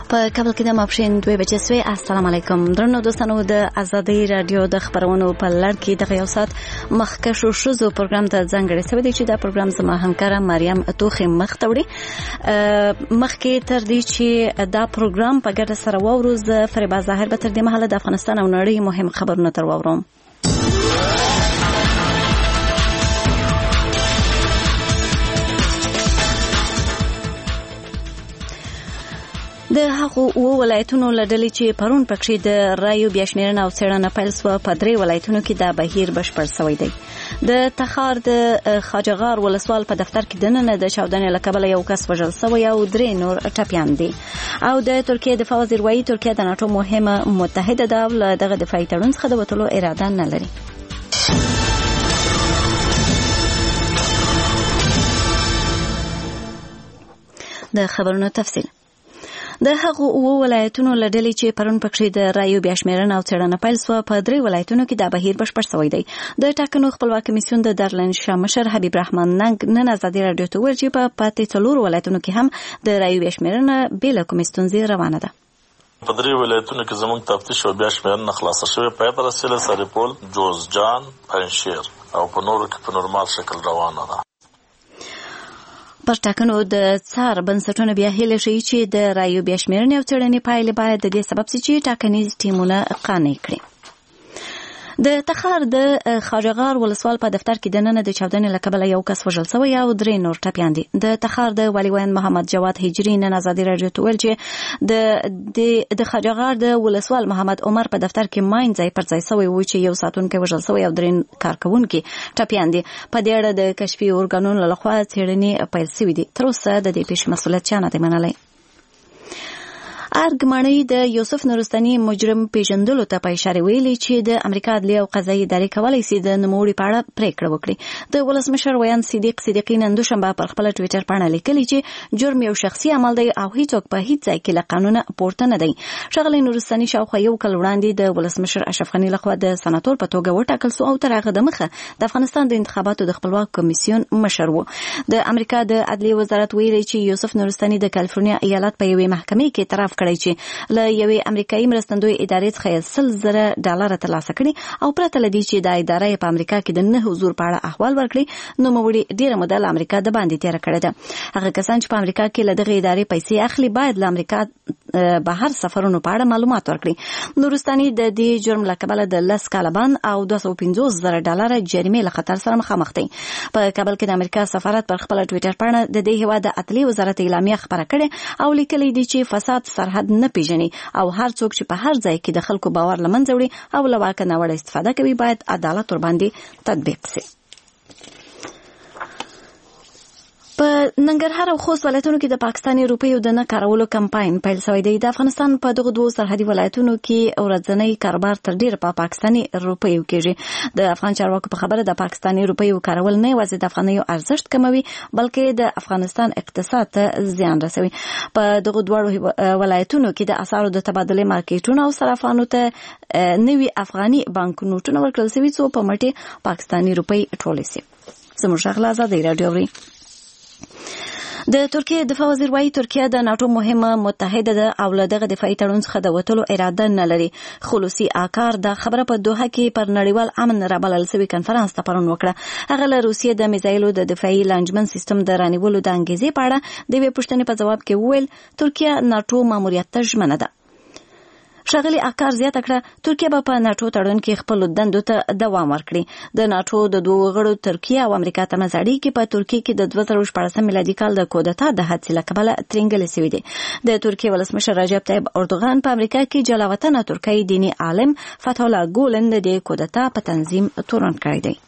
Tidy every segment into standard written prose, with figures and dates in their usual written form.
په کابل کې د ماپښین 2 بجې سوې. السلام علیکم درنو دوستانو، د ازادي رادیو د خبرونو په لړ کې د یو ساعت مخکښو شوزو پروګرام ته ځانګړی شوی دی چې دا پروګرام زما همکاره مریم توخي مخته وړي. مخکې تر دې چې دا پروګرام په ګډه سره واورو، زه فریبا ظاهر به تر دې مهاله د افغانستان او نړۍ مهم خبرونه تر واورم. د هغو ولایتونو لړلې چې پرون پکې د رایو بیاشمیرنه او څېړنه پیل شوه، په 3 ولایتونو کې دا بهیر بشپړ شوی دی. د تخار د خاجغار ولسوال په دفتر کې دننه د چاودنې له کبله یو کس وژل شوی او 3 نور ټپیان دي. او د ترکیې دفاع وزیر وایي ترکیه د ناټو مهمه متحده ده او له دغه دفاعي تړون څخه د وتلو اراده نه لري. د خبرونو تفصیل. د هغو ولایتونو لړلې چې پرون پکې د رایو بیاشمیرنه او څېړنه پیل شوه، په 3 ولایتونو کې دا بهیر بشپړ شوی دی. د ټاکنو خپلواک کمیسیون د دارالعلوم شاه مشر حبیب رحمان نن ازادي رادیو ته وویل چې په پاتې 4 ولایتونو کې هم د رایو بیاشمیرنه بې له کومې ستونزې روانه ده. په 3 ولایتونو کې زموږ تفتیش او بیاشمیرنه خلاصه شوې، پای ته رسېدلې سرپل، جوزجان، پنجشیر او په نورو کې په نورمال شکل روانه ده. پر ټاکنو د څار بنسټونو بیا هیله شي چې د رایو بیاشمیرنې او څېړنې پایلې باید د دې سبب شي چې ټاکنیز ټیمونه قانع کړي. د تخار د خاجغار ولسوال په دفتر کې دننه د چاودنې له کبله یو کس وژل شوی او 3 نور ټپیان دي. د تخار د والي ویاند محمد جواد هجري نن ازادي رادیو ته ویل چې د خاجغار د ولسوال محمد عمر په دفتر کې ماین ځای پر ځای شوی و چې یو ساتونکی وژل شوی او 3 کارکونکي ټپیان دي. په دې اړه د کشفي ارګانونو لخوا څېړنې پیل شوې دي. تر اوسه د دې پیښې مسؤلیت چا نه دی منلی. ارګمړی د یوسف نورستاني مجرم پیژندلو ته په اشاره ویلي چې د امریکا عدلیه او قضایي ادارې کولی شي د نوموړي په اړه پریکړه وکړي. د ولسمشر ویاند صدیق صدیقي نن دوشنبه پر خپل ټویټر باندې لیکلي چې جرم یو شخصي عمل دی او هیڅوک په هیڅ ځای کې له قانونه پورته نه دی. ښاغلی نورستاني شاوخوا یو کال وړاندې د ولسمشر اشرف غني لخوا د سناتور په توګه وټاکل شو او تر هغه دمخه د افغانستان د انتخاباتو د خپلواک کمیسیون مشر و. د امریکا د عدلیه وزارت ویلي چې یوسف نورستاني د کالیفورنیا ایالت په یوې محکمې کې اعتراف کړی چې یوې امریکایي مرستندوی ادارې څخه $100,000 ترلاسه کړي او پرته له دې چې د ادارې په امریکا کې د نه حضور په اړه احوال ورکړي، نوموړي ډیره موده له امریکا د باندې تېره کړې ده. هغه کسان چې په امریکا کې له دغه ادارې پیسې اخلي باید له امریکا بهر سفرونو په اړه معلومات ورکړي. نورستاني د دې جرم له کبله د 10 کاله بند او $250,000 جریمې له خطر سره مخامخ دی. په کابل کې د امریکا سفارت پر خپل ټویټر باندې د دې هیواد د عدلیې وزارت اعلامیه خبره کړې او لیکلي دي چې فساد سرحد نه پیژني او هر څوک چې په هر ځای کې د خلکو باور له منځه وړي او له واک ناوړه استفاده کوي باید عدالت ورباندې تطبیق شي. په ننګرهار او خوست ولایتونو کې د پاکستاني روپیو د نه کارولو کمپاین پیل شوی دی. د افغانستان په دغه 2 سرحدي ولایتونو کې ورځنی کاروبار تر ډیره په پاکستاني روپیو کېږي. د افغان چارواکو په خبره د پاکستاني روپیو کارول نه یوازې د افغانیو ارزښت کموي بلکې د افغانستان اقتصاد ته زیان رسوي. په دغه 2 ولایتونو کې د اسعارو د تبادلې مارکیټونو او صرافانو ته نوي افغاني بانک نوټونه ورکړل شوي څو په مټې پاکستاني روپی ټولې شي. زموږ شغله ازادي رادیو اوري. د ترکیې دفاع وزیر وایي ترکیه د ناټو مهمه متحده ده او له دغه دفاعي تړون څخه د وتلو اراده نه لري. خلوصي آکار دا خبره په دوحه کې پر نړیوال امن رابلل شوي کنفرانس ته پرون وکړه. هغه له روسیې د میزایلو د دفاعي لانجمن سیستم د رانیولو د انګیزې په اړه د یوې پوښتنې په جواب کې وویل ترکیه ناټو ماموریت ته ژمنه ده. ښاغلي آکار زیاته کړه ترکیه به په ناټو تړون کې خپل دندو ته دوام ورکړي. د ناټو د 2 غړو ترکیه او امریکا ترمنځ اړیکې په ترکیه کې د 2014 میلادي کال د کودتا د حادثې له کبله ترینګلې شوې دي. د ترکیې ولسمشر رجب طیب اردوغان په امریکا کې جلاوطنه ترکیې دیني عالم فتح الله ګولن د کودتا په تنظیم تورن کړی دی.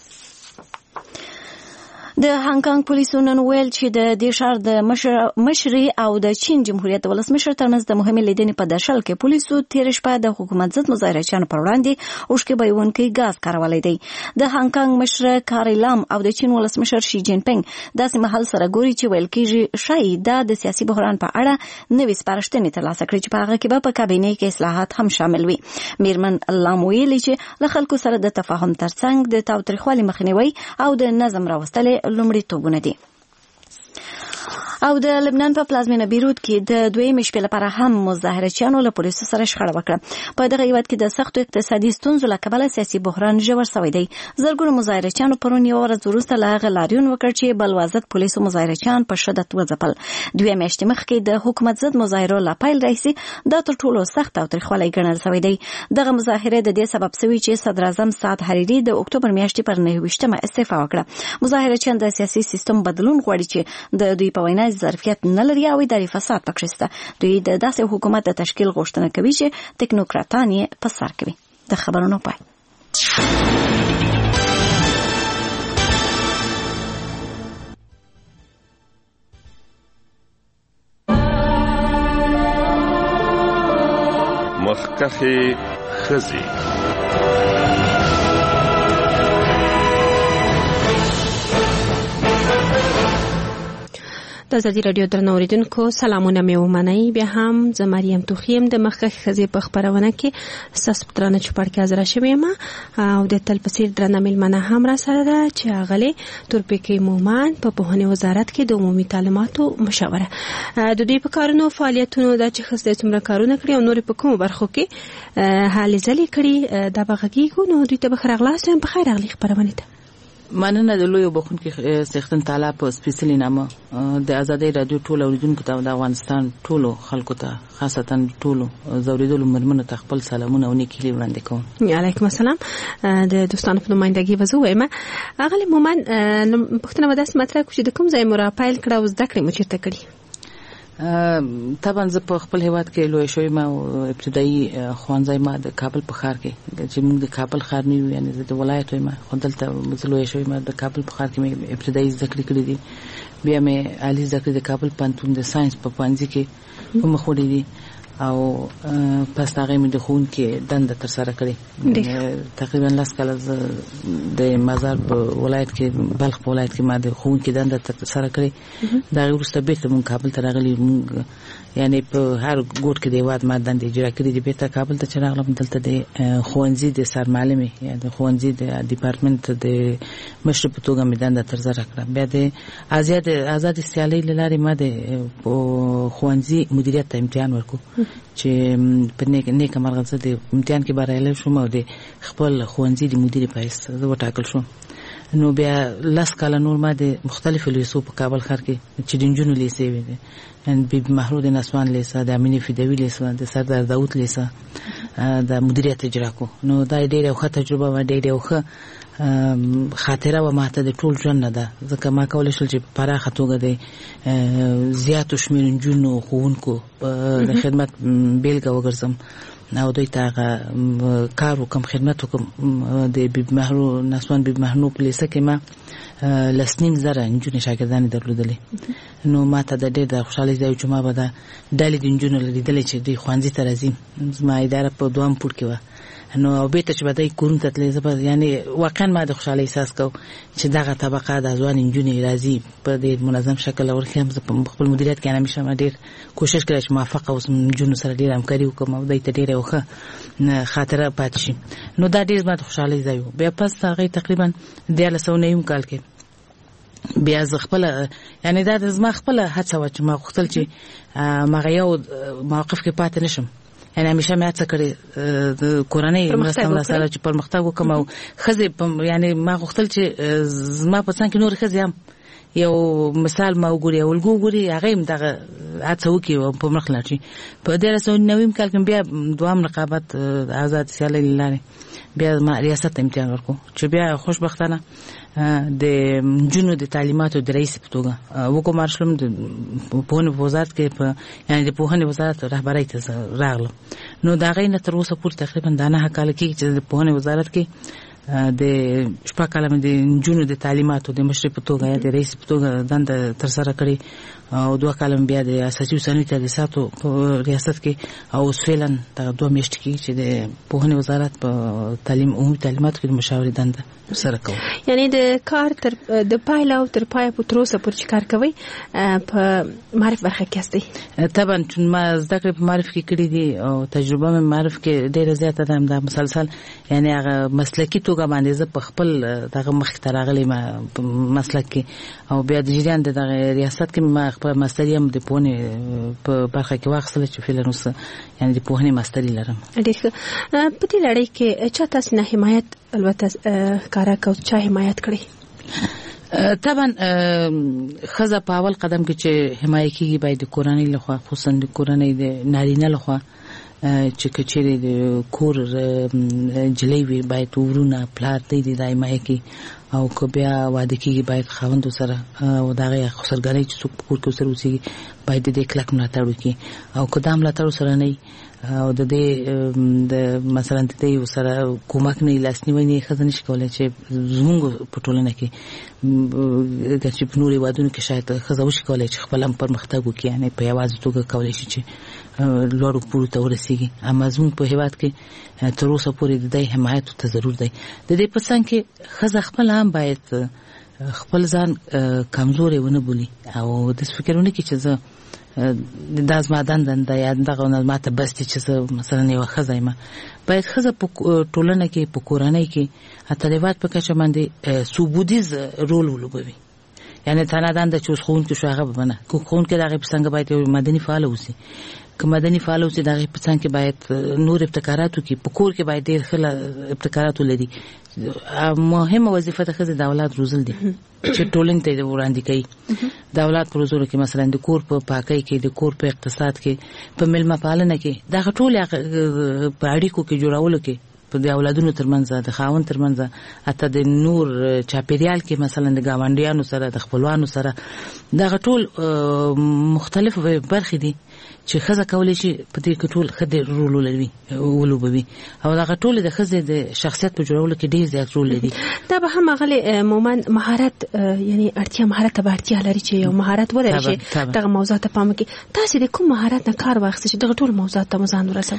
د هانګ کانګ پولیسو نن ویل چې د دې ښار د مشري او د چین جمهوریت ولسمشر ترمنځ د مهمې لیدنې په درشل کې پولیسو تېره شپه د حکومت ضد مظاهرچیانو پر وړاندې اوښکې بهیونکی ګاز کارولی دی. د هانګ کانګ مشر کاري لام او د چین ولسمشر شي جین پینګ داسې مهال سره ګوري چې ویل کېږي ښایي دا د سیاسي بحران په اړه نوې سپارښتنې ترلاسه کړي چې په هغه کې به په کابینې کې اصلاحات هم شامل وي. میرمن لام ویلي چې له خلکو سره د تفاهم ترڅنګ د تاوتریخوالي مخنیوي او د نظم راوستل لومړیتوبونه دي. او د لبنان په پلازمینه بیروت کې د دویمې شپې لپاره هم مظاهرچیانو له پولیسو سره شخړه وکړه. په دغه هیواد کې د سختو اقتصادي ستونزو له کبله سیاسي بحران ژور شوی دی. زرګونو مظاهرچیانو پرون یوه ورځ وروسته له هغه لاریون وکړ چې بلوازت پولیسو مظاهرچیان په شدت وځپل. 2 میاشتې مخکې د حکومت ضد مظاهرو له پیل راهیسې دا تر ټولو سخت او تریخوالی ګڼل شوی دی. دغه مظاهره د دې سبب شوی چې صدر اعظم سعد حریري د اکتوبر میاشتې پر 29مه استعفا وکړه. مظاهرچیان د سیاسي سیستم بدلون غواړي چې د دوی په وینا ظرفیت نه لري او اداري فساد پکې شته. دوی د داسې حکومت د تشکیل غوښتنه کوي چې تکنوکراتان یې په سر کوي. د خبرونو پای. مخکخي خزي د ازادي رادیو درنو اوریدونکو سلامونه مې ومنئ. بیا هم زه مریم توخیم د مخکخ خزي په خبرونه کې ستاسو په درنه چوپړ کې حاضر شوم یم او د تل پسیر درنه ملمنه هم را سره ده چې اغلی تورپیکی مومن په پوهنې وزارت کې د عمومي تعلیماتو مشاوره د دوی په کارونو فعالیتونو د چې خسته څومره کارونه کړی او نور په کوم برخو کې حالې ځلې کړي د بغږیږو نو دوی ته بخرغلاس هم په خیر اغلی خبرونه ته مننه د لوی بخون کې سختن تعالی په سپیشلی نامه د ازادي رادیو ټول اوریدونکو ته د افغانستان ټولو خلکو ته خاصتا ټولو زوریدلو مرمنو ته خپل سلامونه او نیکی وړاندې کوم. علیکم السلام. د دوستانو په نمائندګي وزو وایم اغلی مومن پښتنه وداس مطلب چې د کوم ځای مورا پایل کړه او زده کړې مو چیرته کړی؟ طبعا زه په خپل هیواد کې لوی شوی ما ابتدایي خوانځای ما د کابل په ښار کې چې موږ د کابل ښار نه یو یعنی د ولایت ما خپلته لوی شوی ما د کابل په ښار کې مې ابتدایي زده کړې کړې دي. بیا مې عالی زده کړې د کابل پوهنتون د ساينس په پوهنځي کې په مخ وړې دي او پس هغه مې د خون کې دنده تر سره کړې. تقریبا 10 کاله د مزار په ولایت کې بلخ په ولایت کې ما د خون کې دنده تر سره کړې. دا وروسته بیرته مونږ کابل ته راغلي مونږ یعنی په هر ګوټ کې د هیواد ما دنده اجرا کړې دي. بیرته کابل ته چې راغلم دلته د ښوونځي د سرمعلمې یا د ښوونځي د ډپارټمنټ د مشر په توګه مې دنده تر سره کړه. بیا د آزاد سیالۍ له لارې ما د ښوونځي مدیریت ته امتحان ورکړ چې په نیک مرغه زه د امتحان کې بریالی شوم او د خپل ښوونځي د مدیر په حیث زه وټاکل شوم. نو بیا 10 کاله نور ما د مختلفو لیسو په کابل ښار کې چې د نجونو لیسې وې دي بیبي محرود نسوان لیسه د امینه فدوی لیسه د سردار داوود لیسه د مدیریت اجرا کو. نو دا ډېره ښه تجربه و ډېره ښه خاطره و ماته د ټول ژوند نه ده ځکه ما کولای شل چې پراخه توګه د زیاتو شمېر نجونو ښوونکو د خدمت بیلګه وګرځم او دوی ته کار وکم خدمت وکم. د بیبي محرو نسوان بیبي محرو په لیسه کې ما 2.5 نجونې شاګردانې درلودلې. نو ما ته د ډېر د خوشحالۍ ځای چې ما به د ډلې د نجونو لیدلې چې دوی ښوونځي ته راځي. زما اداره په 2م پوړ کې وه. نو بیرته چې به دوی کورونو ته تلې زه یعنی واقعا ما د خوشحالۍ احساس کوم چې دغه طبقه د ځوان نجونې راځي په ډېر منظم شکل او هم زه په خپل مدیریت کې همیشه ما ډېر کوشش کړی چې موافقه اوسم نجونو سره ډېر همکاري وکړم او دوی ته ډېره ښه خاطره پاتې شي. نو دا ډېر زما د خوشحالۍ ځای و. بیا پس هغې تقریبا 1990 کال کې بیا زه خپله یعنی دا زما خپله هڅه وه چې ما غوښتل چې مغه یو موقف کې پاتې نشم. یعنی همیشه مې هڅه کړې د کورنۍ مرسته سره چې پرمختګ وکړم او ښځې یعنی ما غوښتل چې زما په څنګ کې نورې ښځې هم یو مثال ما وګوري او الګو وګوري هغه هم دغه هڅه وکړي او په مخ لاړ شي. په 1990 کال کې بیا 2م رقابت آزاد سیالۍ له لارې بیا ما ریاست امتحان ورکړو چې بیا خوشبختانه د نجونو د تعلیماتو د رئیس په توګه وګمار شوم. د پوهنې وزارت کې په یعنی د پوهنې وزارت رهبرۍ ته راغلم. نو دا غي نه تر اوسه پورې تقریبا 9 کال کې چې د پوهنې وزارت کې د شپږ کاله د نجونو د تعلیماتو د مشر په توګه یا د رئیس په توګه دنده تر سره کړې او 2 کاله بیا د اساسي وسایلو تاسیساتو په ریاست کې او فعلا د 2 میاشتې کې چې د پوهنې وزارت په تعلیم عمومي تعلیماتو کې مشاورې دنده سره کوم. یعنی د کار تر د پایله او تر پایه په تروسه پر چې کار کوي په معرف برخه کې استي. طبعا چې ما زده کړې په معرف کې کړې دي او تجربه مې معرف کې ډېره زیاته ده. دا مسلسل یعنی هغه مسلکي توګه باندې زه په خپل دغه مخ ته راغلې ما مسلک کې او بیا د جریان د ریاست کې ما خپل ماستری هم د پوهنې په برخه کې واخیستل چې فعلا اوس یعنی د پوهنې ماستری لرم. ډېر په دې لړۍ کې چا تاسو نه حمایت البته کارا کو چا حمایت کړی؟ طبعا خزه په اول قدم کې چې حمایت کیږي باید د کورنۍ لخوا، خصوصا د کورنۍ د نارینه لخوا چې کچېرې د کور جلې وي باید ورونه پلار دی د حمایت کی، او که بیا واده کیږي باید خاوند سره او دغه خسرګری چې څوک په کور کې سره اوسېږي باید د کلک ملاتړ وکړي، او که دا ملاتړ سره نه او د دې د مثلا د دې سره کومک نه لاسنیوي نه خزانه شي کولای چې زموږ په ټولنه کې د چې په نوري وادونو کې شاید خزاوي شي کولای چې خپل پرمختګ وکړي، یعنی په یوازې توګه کولای شي چې لوړ پورته ته ورسیږي. اما زموږ په هیواد کې تر اوسه پورې د دې حمایت ته ضرور دی. د دې په څنګ کې خزه خپل هم باید خپل ځان کمزوري ونه بولي او د فکرونه کې چې زه د داس مادن د یا دغه نه ماته بس چې مثلا یو خزه ما باید خزه په ټولنه کې په کورنۍ کې اتلوات په کچه باندې سوبودیز رول ولوبوي، یعنی تنادان د چوس خون کې شوغه بنه کو خون کې دغه څنګه باید مدني فعال اوسي، که مدني فعال اوسي دغه په څنګه باید نور ابتکاراتو کې په کور کې باید ډېر خل ابتکارات ولري. مهمه وظیفه د خزه د اولاد روزل دي چې ټولنې ته وړاندې کوي. د اولاد په روزلو کې مثلا د کور په پاکۍ کې، د کور په اقتصاد کې، په ملمه پالنه کې، دا ټول په اړیکو کې جوړولو کې، په د اولادونو ترمنځ د خاوند ترمنځ، حتی د نور چاپیریال کې مثلا د گاونډیانو سره د خپلوانو سره، دا ټول مختلف برخې دي چې خزه کولای شي په دې کې ټول خدای رول ولوبوي، او دا ټول د خزه د شخصیت په جوړولو کې ډېر زیات رول لري. دا به هم غلي مومن مهارت یعنی اړتیا مهارت به اړتیا لري چې یو مهارت ولري چې دغه موضوع ته پام کوي. تاسو د کوم مهارت نه کار واخیستئ چې دغه ټول موضوعات ته ځان ورسوي؟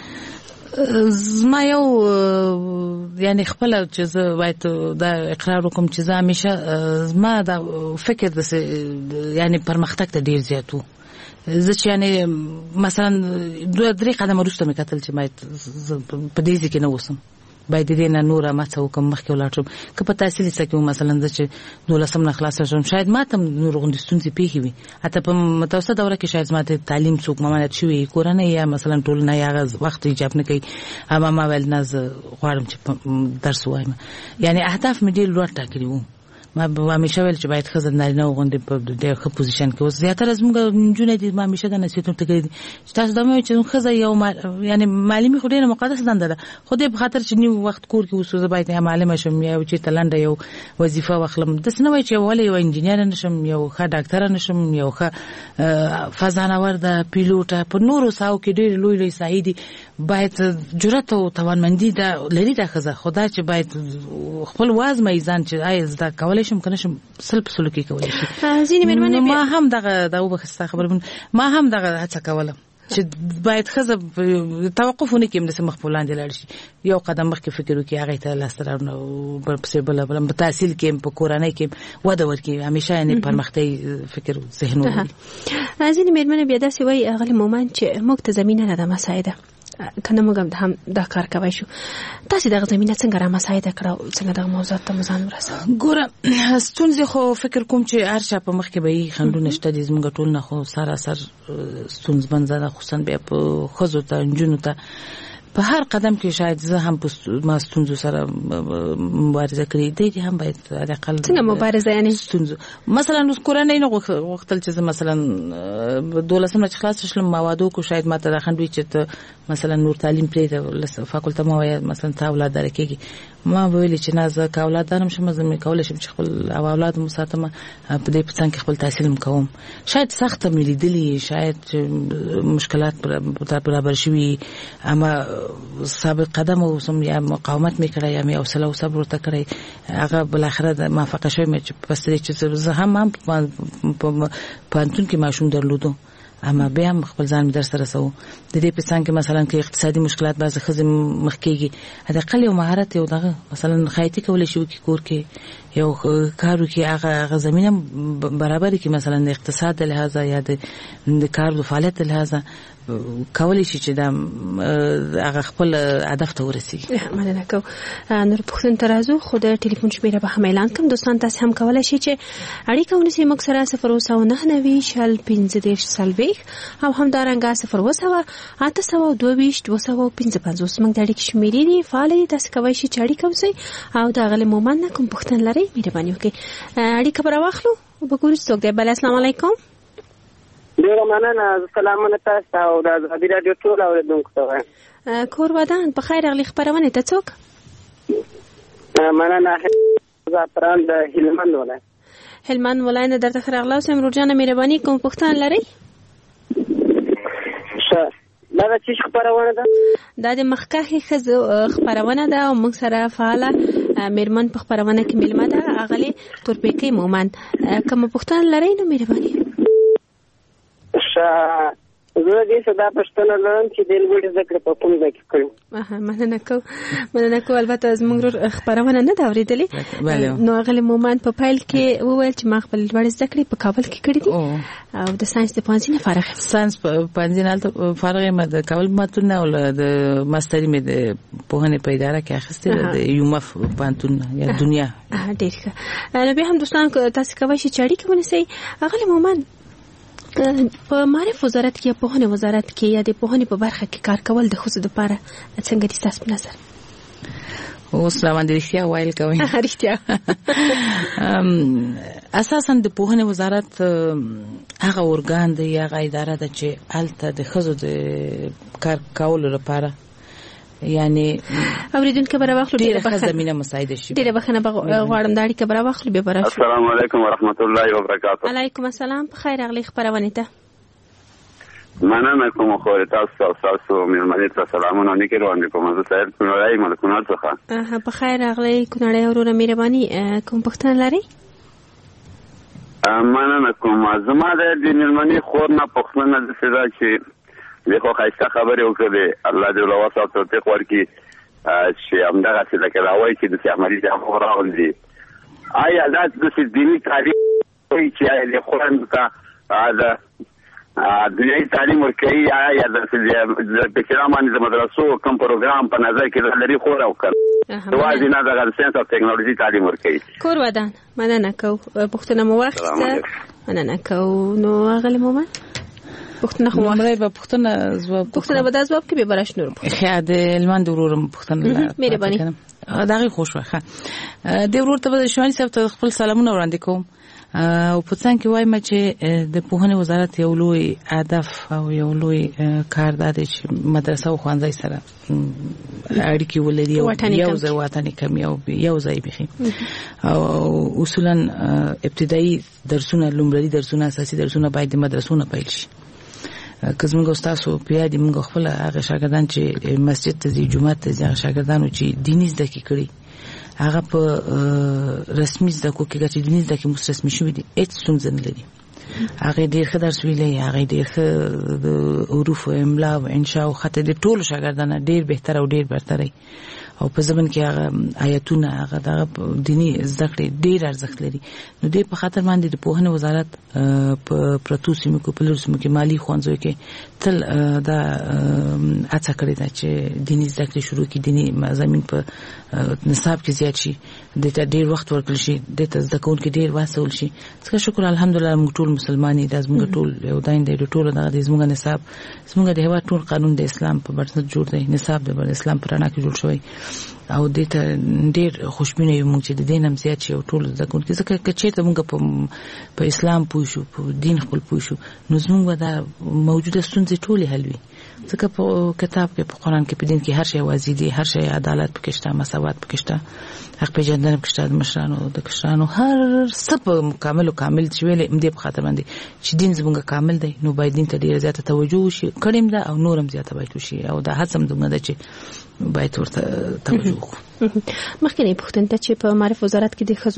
زما یو یعنی خپل چې زه باید دا اقرار وکم چې زه همیشه زما دا فکر د یعنی پرمختګ ته ډیر زیاتو. زه چې یعنی مثلا 2-3 قدم وروسته مې کتل چې باید په دې ځکه نه وسم، باید دې نه نور ما څه وکم مخکې ولاړ شم. که په تحصیل سکه مثلا زه چې 12 نه خلاص شم شاید ماته نور غوندستونځي پیښې وي، حتی په متوسطه دوره کې شاید ماته تعلیم څوک ممانعت شوی کورنۍ یا مثلا ټولنه یا وخت ایجاب نه کوي، اما ما ول نه غواړم چې درس وایم، یعنی اهداف مې ډېر لوړ ټاکلي وو. ما همیشه ویل چې باید خزر نارینه وغوندې په ډېر ښه پوزیشن کې اوس. زیاتره زموږ نجونې دي، ما همیشه د نصیحتونو ته کړي چې تاسو دا مې چې خزه یو یعنی معلمي خو ډېره مقدس دنده ده، خو دې په خاطر چې نیو وخت کور کې اوسو زه باید معلمه شم یا چې تلنده یو وظیفه واخلم. داسې نه وایي چې ولې یو انجینیر نشم، یو ښه ډاکټر نشم، یو ښه فضانورد پیلوټ په نورو ساو کې ډېر لوی سعی دي. باید جرأت او توانمندي دا لري د خزه، خدا چې باید خپل واز میزان چې آی زده کولای شم کنه شم سلپ سلوکی کولای شي. ځینې مېرمنې ما هم دغه دا وبخسته خبره ما هم دغه هڅه کوله چې باید خزه توقفونه کې د مخ په وړاندې لاړ شي، یو قدم مخکې فکر وکړي، هغه ته لاسترونه پسې بل په تحصیل کې په کورنۍ کې وده ورکړي، همیشه یې پرمختګ فکر ذهن ولري. ځینې مېرمنې بیا داسې وایي هغه مومن چې موږ ته زمينه نه ده مساعده کنه موږ هم دا کار کوي شو. تاسو دغه زمينه څنګه را مساعده کړو، څنګه دغه موضوع ته ځان ورسوه؟ ګوره ستونزې خو فکر کوم چې هر چا په مخ کې به خندونه شته دي، زموږ ټول نه خو سراسر ستونزمن ده، خصوصا بیا په ښځو ته نجونو ته په هر قدم کې شاید زه هم په ما ستونزو سره مبارزه کړې دي، هم باید اقل څنګه مبارزه یعنی ستونزو مثلا اوس کورنۍ نه وختل چې مثلا 12 نه خلاص شلم موادو کو شاید ماته راخندوي چې مثلا نور تعلیم پرې فاکولټه مو مثلا تا اولاد درکېږي، ما ویل چې نه زه اولاد دارم شم، زه مې کولای شم چې خپل اولاد مو ساتم په دې پڅن کې خپل تحصیل کوم. شاید سخت مې لیدلې، شاید مشکلات برابر شوي، اما سابق قدم او سم یا مقاومت مې کړی یا مې حوصله او صبر ته کړی، هغه بل اخره د موافقه شوی مې چې پسې چې زه هم په پانتون کې ماشوم درلودو، اما بیا هم خپل ځان در سره سو. د دې په څنګه مثلا کې اقتصادي مشکلات بعض خزم مخکېږي، هدا قل یو مهارت یو دغه مثلا خیاطي کولای شي کور کې یو کارو کې هغه زمينه برابر کی مثلا د اقتصاد لحاظه یا د کار د فعالیت لحاظه کولی شي چې دا هغه خپل هدف ته ورسیږي. مننه کوم. نور پښتون ترازو خو د ټلیفون شمیره به هم اعلان کوم. دوستان تاسو هم کولی شئ چې اړیکه ونیسئ موږ سره 099 او همدارنګه 0 موږ د اړیکې شمیرې دي فعالې تاسو کولی شئ چې اړیکه وسئ او د غلې مومن نه کوم پښتون لري مهرباني وکړئ اړیکه پر واخلو وګورئ څوک دی. بل السلام علیکم. ډیره مننه. سلامونه تاسو او د ازادي رادیو ټول اوریدونکو ته وایم. کور ودان په خیر اغلی خبرونه ته څوک؟ مننه. زعفران د هلمند ولایت. هلمند ولایت درته خراغلا اوسم روزانه مهرباني کوم پښتون لري؟ دا چې خبرونه ده دا د مخکخي خبرونه ده او موږ سره فعاله میرمن په خبرونه کې ملمه ده اغلی تورپیکي مومن کوم پښتون لري نو مهرباني. زه دې صدا پښتنه لرم چې د لوړ ذکر په کوم ځای کې کړم. مننه کوم. البته زموږ خبرونه نه دا اورېدلې نو غلې مومن په فایل کې وویل چې ما خپل لوړ ذکر په کابل کې کړی دي او د ساينس د پوهنځي فارغ فارغ ما د کابل ماتون او د ماستري مې د پوهنې په اداره کې اخیسته د یومف پانتون یا دنیا. ډېر ښه. نو به هم دوستان تاسو کوی شئ چې اړیکه ونیسئ. غلې مومن په معرف وزارت کې په پوهنې وزارت کې یا د پوهنې په برخه کې کار کول د خصوصي لپاره څنګه دي تاسو په نظر؟ اوس روان دي رښتیا وایل کوي. رښتیا اساسا د پوهنې وزارت هغه ارګان دی هغه اداره ده چې الته د خزو د کار کولو لپاره یعنی اوریدونکو برابر واخلو ډیره ښه زمينه مساعده شي. ډیره بخنه غواړم دا اړیکه برابر واخلو به برابر. السلام علیکم ورحمت الله وبرکاته. علیکم السلام. په خیر اغلی خبرونه ته مننه کوم خو تاسو مېلمنې ته سلامونه نکړو ان کوم زه سید کونړی ملکونړ څخه. په خیر اغلی کونړی ورونه مهرباني کوم پښتون لري؟ مننه کوم. زما د مېلمنې خور نه پښتنه د سره چې دغه خاصه خبره وکړه الله دې له واسه توفیق ورکړي چې همدغه څه لکه راوي چې د عملي ځای راوړي. آیا دا د دیني تعلیم چې د قرآن ته دا دنیوي تعلیم ورکړي یا د پکرامانه د مدرسو کوم پروګرام په نظر کې لري خو راوکړي دوازې نه د ساينس او ټیکنالوژي تعلیم ورکړي. کور ودان. مننه کو پښتنه مو واخسته. مننه کو. نو غلې مومن پښتنه خو مړی به پښتنه به د ځواب کې به برش نور خیا د لمن ورورم پښتنه مهرباني دغه خوشوخه د ورور ته به شوالي صاحب ته خپل سلامونه وړاندې کوم او په څنګه کې وایم چې د پوهنې وزارت یو لوی هدف او یو لوی کار دی چې مدرسه او ښوونځي سره اړیکې ولري او یو ځای وطني کم یو ځای بخي او اصولا ابتدایي درسونه لومړني درسونه اساسي درسونه باید د مدرسو نه پیل شي. که زموږ استادو په یاد موږ خپل هغه شاګردان چې مسجد ته ځي جمعه ته ځي هغه شاګردانو چې دیني زده کړي هغه په رسمي زده کړو کې چې دیني زده کړې مو رسمي شوې دي هیڅ ستونزه نه لري. هغه ډېر ښه درس ویلی هغه ډېر ښه د حروف او املا او انشاء او خط د ټولو شاګردانو ډېر بهتر او ډېر برتري او په ځمن کې هغه آیاتونه هغه د دینی زده کړې ډېر ارزښت لري. نو دې په خاطر باندې د پوهنې وزارت په پرتو سیمو کې په لور سیمو کې مالی ښوونځیو کې تل دا هڅه کړې ده چې دینی زده کړې شروع کړي دینی مضامین په نصاب کې زیات شي د ته ډېر وخت ورکړل شي د ته زده کوونکي ډېر واسول شي. څنګه شکر الحمدلله موږ ټول مسلمانې د زموږ ټول یو دایند د ټول د زموږ نصاب زموږ د هوا ټول قانون د اسلام په بنسټ جوړ دی نصاب د اسلام پر اړه کې جوړ شوی او د ته ډېر خوشبینه یو موږ چې د دین هم زیات شي او ټول زده کوونکي ځکه چې موږ په اسلام پوه شو په دین خپل پوه شو نو زموږ دا موجوده ستونزې ټولې حل وي. ځکه په کتاب کې په قرآن کې په دین کې هر شی واضح دی هر شی عدالت پکې شته مساوات پکې شته حق پیژندنه پکې شته د مشرانو د کشرانو هر څه په کامل چې ویلې دې په خاطر باندې چې دین زموږ کامل دی نو باید دین ته ډیره زیاته توجه وشي کړم دا او نورم زیاته باید وشي او دا هڅه موږ ده چې باید ورته توجه وکړو. مخکې پښتون ته چې په معرف وزارت کې د خزو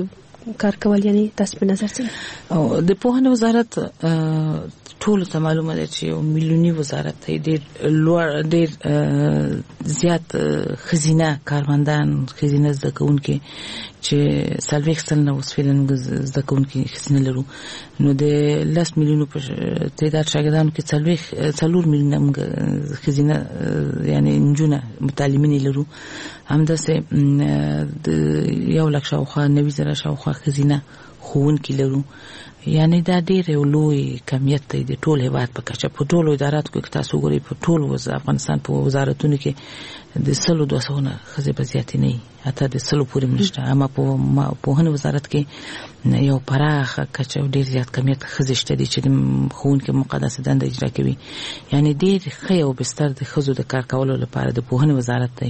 کار کول یعنی تاسو په نظر څه او د پوهنې وزارت ټول ته معلومه ده چې یو ملیونی وزارت دی ډېر زیات خزینه کارمندان خزینه زده کوونکي چې سلويخ سلنه وسفلن زده کوونکي خزینه لرو نو د 10 میلیونو په تعداد شاګردانو کې 4 میلیونه خزینه یعنی نجونه متعلمین لرو همداسې د 1,00,000 شاوخوا 90,000 شاوخوا خزینه خوونکي لرو یعنی دا ډېر لوی کمیت دی د ټول هیواد په کچه په ټولو اداراتو کې تاسو ګورئ په ټول افغانستان په وزارتونو کې د 100-200 خزې په زیاتې نه حتی د 100 پورې نشته اما په پوهنې وزارت کې یو پراخه کچه ډېر زیات کمیت خزې شته دي چې د ښوونکي مقدسه دنده اجرا کوي یعنی ډېر ښه یو بستر د ښځو د کار کولو لپاره د پوهنې وزارت دی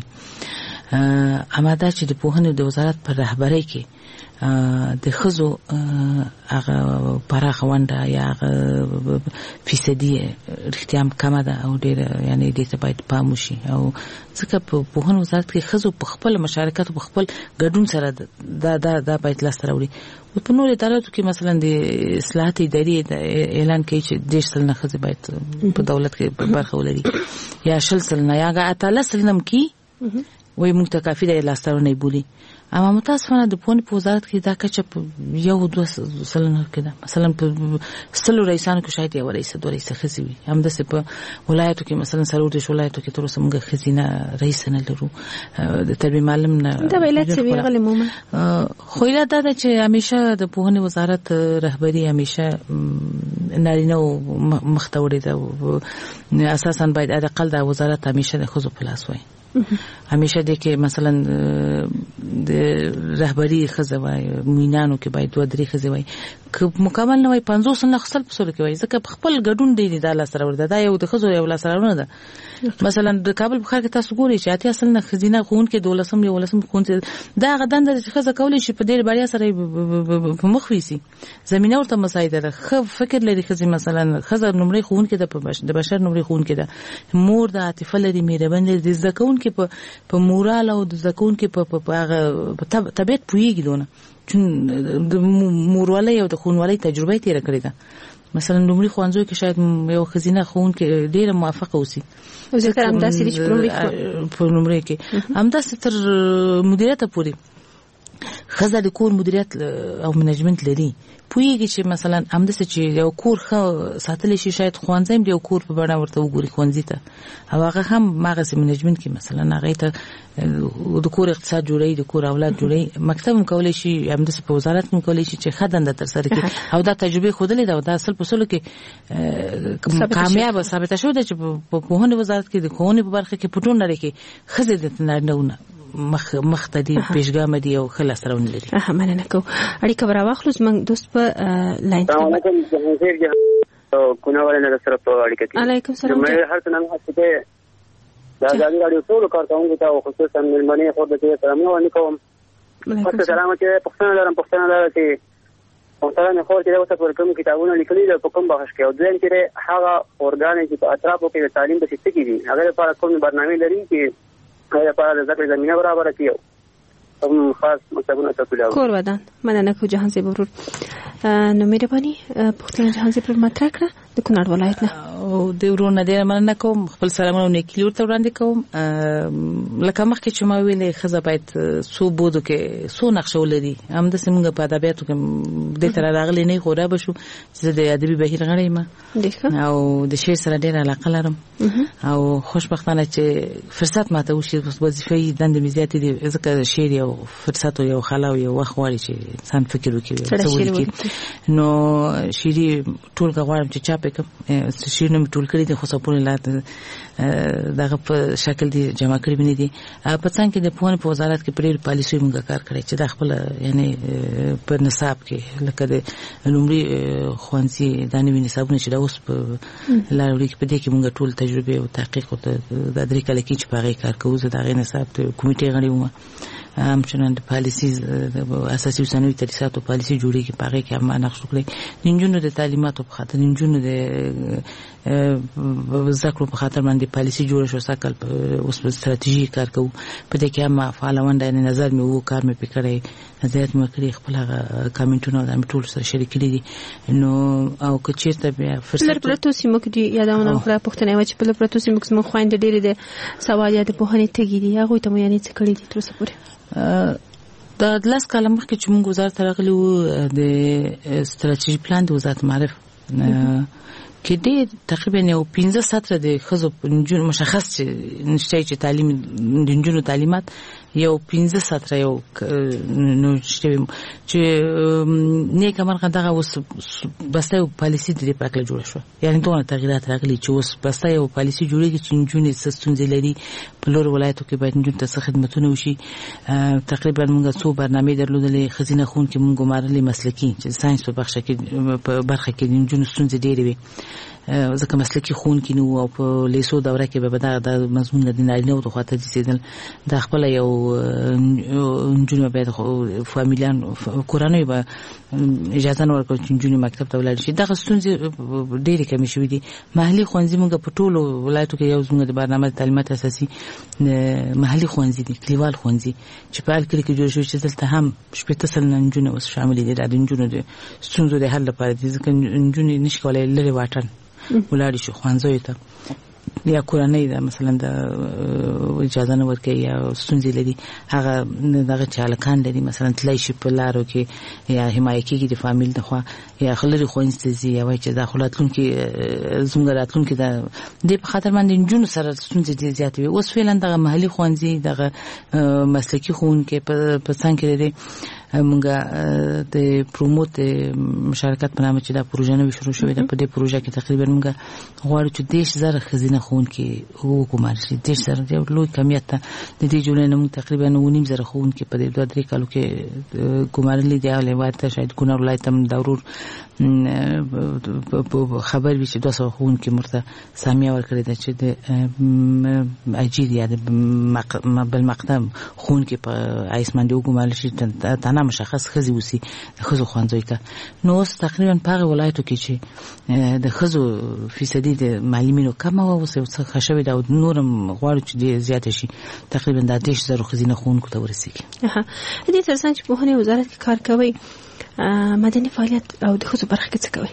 اما دا چې د پوهنې د وزارت په رهبرۍ کې د ښځو هغه پراخه ونډه یا هغه فیصدي رښتیا هم کمه ده او ډېره یعنی دې ته باید پام وشي او ځکه په پوهنې وزارت کې ښځو په خپل مشارکت په خپل ګډون سره دا باید لاسته راوړي په نورو اداراتو کې مثلا د اصلاحات اداري اعلان کوي چې 10 سلنه ښځې باید په دولت کې برخه ولري یا 10 سلنه یا 13 سلنه کې وای موږ ته کافي دی لاسته راوړنې بولي اما متاسفانه د پوهنې په وزارت کې دا کچه په 1-2 سلنه کې ده مثلا په 100 رئیسانو کې شاید یو رئیس 2 رئیس ښځې وي همداسې په ولایتو کې مثلا 30 ولایتو کې تر اوسه موږ ښځینه رئیس نه لرو د تربیه معلم نه دا ویلات څه ویل عموما خو دا ده چې همیشه د پوهنې وزارت رهبری همیشه نارینه مخته وړي ده اساسا باید اقل د وزارت همیشه د ښځو په لاس وي همیشه د کې مثلا د رهبری خزه وای مینانو کې باید 2-3 خزه وای که مکمل نه وای 50 سنه خپل پسول کې وای ځکه خپل ګډون دی د لاسره ورده دا یو د خزو یو لاسره ورونه ده مثلا د کابل بخار کې تاسو ګورئ چې اته اصل نه خزینه خون کې 12 خون دا غدان د خزه کولې شي په ډېر بریا سره په مخ ویسي زمينه ورته مساعده ده خو فکر لري خزه مثلا خزه نمرې خون کې د بشر نمرې خون کې ده مور د عاطفه لري مهربان لري د زکون کې په مورال او د زکون کې په طبيعت پويږي دونه چون د مورواله او د خونوالي تجربه تیر کړی ده مثلا نمرې خوانځو کې شاید یو خزینه خون کې ډیره موافقه وسی ذکر هم داسې چې په نمرې کې هم داسې تر مدیریت پورې خزه د کور مدیریت او منیجمنت لري پویږي چې مثلا همداسې چې یو کور خو ساتل شي شاید خوانځم دی یو کور په بڼه ورته وګوري خوانځي ته او هغه هم ماغه منیجمنت کې مثلا هغه ته د کور اقتصاد جوړي د کور اولاد جوړي مکتب مکولې شي همداسې په وزارت مکولې شي چې خدانده تر سره کې او دا تجربه خودلې دا د اصل په سلو کې کامیاب ثابت شو چې په پوهنې وزارت کې د ښوونې په برخه کې پټون لري کې خزه د نه مختدي پیشګام دي او خلاص راون لري مننه کو اړیکه براواخلو زمنګ دوست په لاین السلام علیکم جهانگیر کونه ولنه سره په اړیکه کې علیکم السلام مې هر څه نه هڅه دا ځاګي راډیو ټول کارکونکو ته خصوصا ملمنې خو د دې سلام علیکم خاصه سلام چې پښتنه لرم چې مثلا نه خو چې دا وسه پر کوم کتابونه لیکلي ده په کوم بحث کې او ځین چې هغه اورګان چې په اطرافو کې تعلیم د سیستم کې دي هغه لپاره کوم برنامه لري چې هغه لپاره د ذکر زمينه برابر کیو هم خاص مطلبونه تاسو کور ودان مننه کو جهان زی برور نو مې پانی پښتون جهان زی پر مطرح کړه د کونړ ولایت نه او د ورونه ډیر مننه کوم خپل سلامونه نیکلی ورته وړاندې کوم لکه مخکې چې ما ویلې خزه باید سو بودو کې سو نقشه ولري هم د سیمه په ادبیاتو کې د تر راغلي نه خورا بشو چې د ادبي بهیر غړې ما او د شعر سره ډیر علاقه لرم او خوشبختانه چې فرصت ماته وشي وظیفه دند مزيات دي ځکه شعر یو فرصت او یو خلا او یو وخت واري چې انسان فکر وکړي نو شعري ټول غواړم چې چاپې کوم شعر نو ټول کړی د خصوصونه لات دغه په شکل دي جمع کړی بنې دي په څنګه کې د پوهنې په وزارت کې پرې پالیسي موږ کار کړی چې د خپل یعنی په نصاب کې لکه د لومړي خوانسي دانوي نصابونه چې د اوس په لاروري کې په دې کې موږ ټول تجربه او تحقیق او د درې کال کې چې په هغه کار کوو د هغه نصاب ته کمیټه غړي ومه همچنان د پالیسي اساسي وسنوي تدریساتو پالیسي جوړیږي پاره کې هم نقش وکړي نجونو د تعلیماتو په خاطر نجونو د ذکر په خاطر باندې پالیسي جوړ شو ساکل اوس په ستراتیژي کار کوو په دې کې هم فعال ونده نظر مې وو کار مې پکړې نظریات مې کړې خپل کمنټونه د ټول سره شریک کړي نو او که چیرته بیا فرصت پرتو سیمو کې یادونه کړه پښتنه و چې په پرتو سیمو کې مخ خويند ډېری د سوالات په هني تګي دي هغه ته مې یعنی څه کړی دي تر اوسه پورې د لاس کلم مخکې چې موږ وزارت راغلی وو د ستراتیژي پلان د وزارت معرف کې د تقریبا یو 15 سطر د خزو نجونو مشخص چې نشته چې تعلیم د نجونو تعلیمات یو 15 سطر یو نو چې نه کومه دغه اوس بس یو پالیسي د پاکله جوړ شو یعنی دوه تغیرات راغلي چې اوس بس یو پالیسي جوړیږي چې نجونې ستونزې لري په لور ولایتو کې باید نجونو ته خدماتونه وشي تقریبا موږ څو برنامه درلودلې خزینه خون کې موږ مارلې مسلکی چې ساينس په برخه کې نجونو ستونزې ډېرې وي ځکه مسلکی خون کې نو او په لیسو دوره کې به د مضمون د نارینه او د خاطر دي د خپل یو نجونو به فامیلیان کورانوي به اجازه نه ورکړي چې نجونې مکتب ته ولاړ شي دغه ستونزې ډېرې کمې شوې دي محلي ښوونځي موږ په ټولو ولایتو کې یو زموږ د برنامه تعلیمات اساسي محلي ښوونځي دي کلیوال ښوونځي چې په حال کې جوړ شوي چې دلته هم شپږ سل نجونې اوس شامل دي د نجونو د ستونزو د حل لپاره دي ځکه نجونې نشي کولای لري واټن ولاړ شي ښوونځیو ته یا کورنۍ دا مثلا د اجازه نه ورکړي یا ستونزې لري هغه دغه چالکان لري مثلا تلای شي په لارو کې یا حمایت کېږي د فامیل د خوا یا خلري خوينځي یا وای چې داخلاتون کې زموږ راتلون کې د په خاطر باندې نجونو سره ستونزې زیات وي اوس فعلا دغه محلي خوينځي دغه مسلکی خون کې په څنګه لري موږ د پروموت مشارکت په نامه چې دا پروژه نوې شروع شوې ده په دې پروژه کې تقریبا موږ غواړو چې 10,000 خزینه خون کې وګمار شي 10,000 د لوی کمیت ته د دې جوړې نوم تقریبا 9,000 خون کې په دې 2-3 کالو کې ګمارلې دی او لوایته شاید کونړ ولایت هم دورور خبر وی چې 200 خون کې مرته سامیه ورکړی ده چې د اجیر یا د بالمقدم خون کې په ایسمندي وګمارل شي تنه مشخص خزي وسی خزو خوانځي ته نو تقریبا په ولایتو کې چې د خزو فیصدي د معلمینو کم او څه خشوي دا نورم غواړي چې زیات شي تقریبا د 10,000 خزینه خون کو ته ورسیږي دې ترڅنګ چې په هني وزارت کې کار کوي مدني فعالیت او د خصوصي برخه کې څه کوي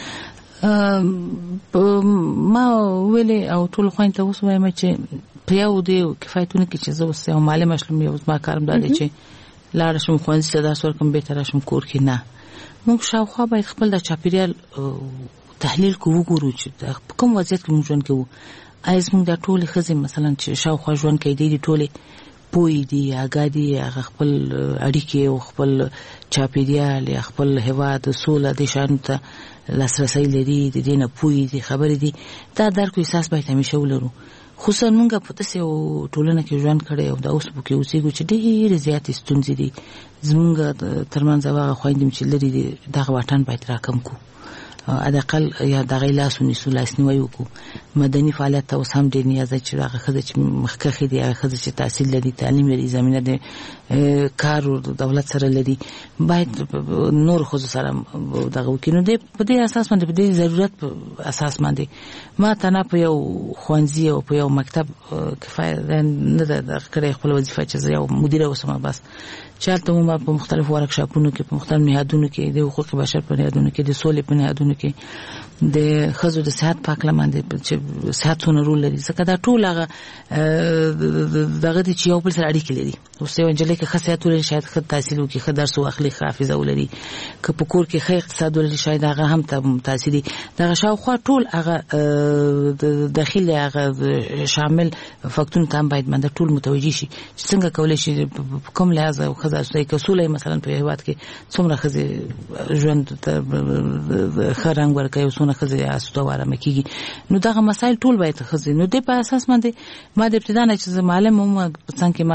ما ویلې او ټول خوین ته اوس وایم چې په یو دی کفایتونه کې چې زه اوس یو معلم شلم یو ما کارم دا دی چې لاړ شم خوانځي ته درس ورکم به تر شم کور کې نه موږ شاوخوا باید خپل د چاپیریال تحلیل کوو ګورو چې په کوم وضعیت کې موږ ژوند کوو ایز موږ د ټول خزي مثلا چې شاوخوا ژوند کوي د ټوله پوی دی اګادي خپل اړیکې او خپل چاپیریال خپل هوا د سوله د شانته لاسرسي لري د دینه پوی دی خبرې دي دا درکو احساس باید همیشه ولرو خصوصا موږ په تاسو ټولنه کې ژوند کړي او د اوس په کې اوسېږو چې ډېر زیات ستونزې دي زموږ ترمنځ هغه خويندم چې لري دغه واټن باید راکم کو ادقل یا دغه لاسونی سولاسنی وکړو مدني فعالیت اوس هم ډېر نیاز چې هغه خزه چې مخکخې دي هغه خزه چې تحصیل لري تعلیم لري زمينه د کار او دولت سره لري باید نور خو سره دغه وکینو د په دې اساس باندې په دې ضرورت اساس باندې ما تنه په یو خوانځي او په یو مکتب کفایت نه د کړې خپل وظیفه چې یو مدیر اوسم بس چالتو ما په مختلفو ورکشاپونو کې په مختلفو نهادونو کې د حقوق بشر په نهادونو کې د سولې په نهادونو کې د خزو د صحت پاکله باندې چې صحتونه رول لري ځکه دا ټول هغه دغه چې یو بل سره اړیکې لري اوس یو انجلې کې خاصیت لري شاید خد تحصیل وکړي خد درس واخلي حافظه ولري که په کور کې ښه اقتصاد ولري شاید هغه هم تاثیري دغه شاوخوا ټول هغه داخلي هغه شامل فاکتورونه هم باید باندې ټول متوجي شي چې څنګه کولای شي کوم لحاظ او خزه کسوله مثلا په هیواد کې څومره خزه ژوند خرنګ ورکوي او څونه خزه اسوته واره مکیږي نو دغه مسائل ټول باید خزه نو د په اساس باندې ما د ابتدا نه چې معلم هم څنګه ما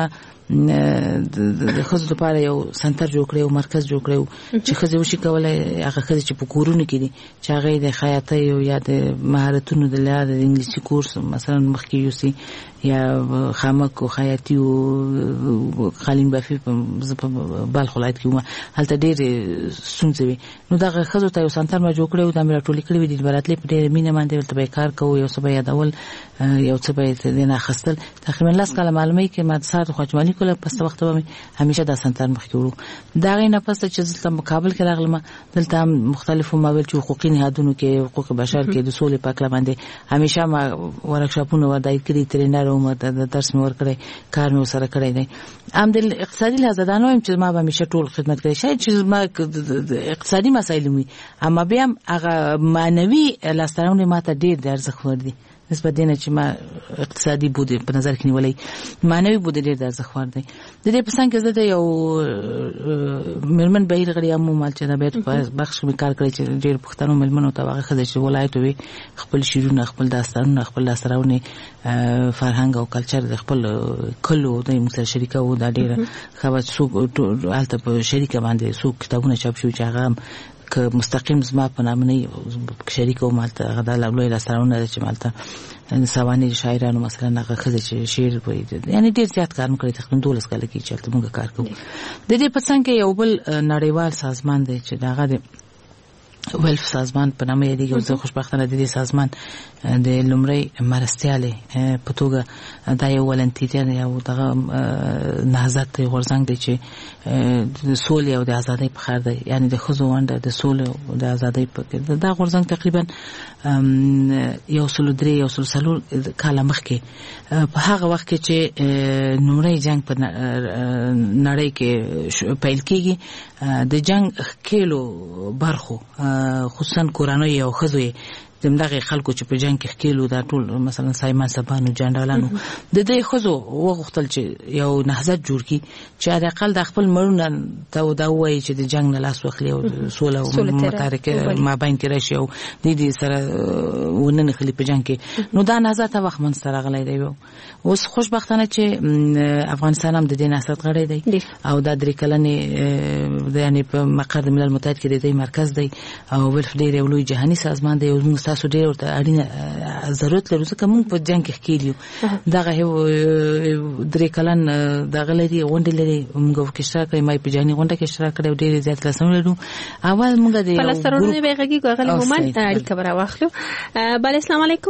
د خزو لپاره یو سنټر جوړ کړی او مرکز جوړ کړی چې خزو وشي کولای هغه خزو چې په کورونو کې دي چې هغه د خیاطۍ او یا د مهارتونو د لارې د انګلیسي کورس مثلا مخکې یوسي یا خامک او خیاطي او قالین بافي په بلخ ولایت کې هلته ډېر ستونزې وي. نو دغه خزو ته یو سنټر ما جوړ کړی او دا مې راټولې کړې وې د براتلې په ډېره مینه باندې ورته به کار کوو، یو څه به یادول، یو څه به دې نه اخیستل. تقریبا 10 کاله معلومه کې ما د ساعت خوشمالي کوله پس وخت به همیشه دا سنټر مخکې ورو. دا غي نه پس چې دلته کابل کې راغلم، دلته مختلفو ماویل چې حقوقي نهادونو کې حقوق بشر کې د سولې په اړه باندې همیشه ما ورکشاپونه ودای کړی، ترینر او د درس مې ورکړی، کار مې سره کړی دی. ام د اقتصادي لحاظ دا نو چې ما به همیشه ټول خدمت کړی، شاید چې ما اقتصادي مسایل وي، اما بیا هغه معنوي لاستهراوونه ماته ډېر د ارزښت ور دي نسبت دینه چې ما اقتصادي بود په نظر کې نیولې، معنوي بود ډېر د ارزښت ور دی. د دې په څنګه کې زه یو ملمن بهیر غړي هم مال چې دا بیت بخش کې کار کړی چې ډېر پښتنو ملمنو ته هغه خدای چې ولایت وي خپل شیرونه، خپل داستانونه، خپل لاستهراونه، فرهنګ او کلچر د خپل کلو د مسل شریکه او د ډېر خو څو الته په شریکه باندې څو کتابونه چاپ شو چې هغه که مستقیم زما په نامه نه شریک او مالته غدا لوی لاستهراونه چې مالته سواني شاعرانو مثلا هغه خزه چې شعر وایي، یعنی ډیر زیات کار مکړی، تقریبا 12 کال کې چې موږ کار کوو. د دې په څنګه یو بل نړیوال سازمان دی چې داغه د ولف سازمان په نامه یادېږي او زه خوشبختانه د دې سازمان د لومړی مرستیاله په توګه دا یو ولنټیر یا دغه نهضت غورځنګ دی چې د سولې او د ازادۍ په خاطر دی، یعنی د خزو ونده د سولې او د ازادۍ په دا غورځنګ تقریبا یو سل درې یو سل سلور کاله مخکې په هغه وخت کې چې لومړی جنگ په نړۍ کې پیل کېږي، د جنگ کېلو برخو خصوصا کورانوي او خزوي دغه خلکو چې په جنگ کې خکېلو دا ټول مثلا سایمان سبانو جنرالانو د دې خزو وغوښتل چې یو نهضت جوړ کړي چې د اقل د خپل مړونه ته دا وایي چې د جنگ نه لاس واخلي او سوله او متارکه مابین کې راشي او د دې سره ونن خلی په جنگ کې. نو دا نهضت وخت من سره غلې دی. اوس خوشبختانه چې افغانستان هم د دې نهضت غړی دی او دا درې کلنې یعنی په مقر ملل متحد کې د دې مرکز دی او ولف ډېر یو لوی جهاني سازمان دی او تاسو ډېر ورته اړینه ضرورت لرو ځکه موږ په جنگ کې ښکېلیو. دغه درې کلن دغه لري غونډې لري، موږ په اشتراک کړی، ما په جهاني غونډه کې اشتراک کړی او ډېر زیات لاسونه لرو. اول موږ د فلسطیني به غږی غلي مومن اړیکه برا واخلو. بله السلام علیکم.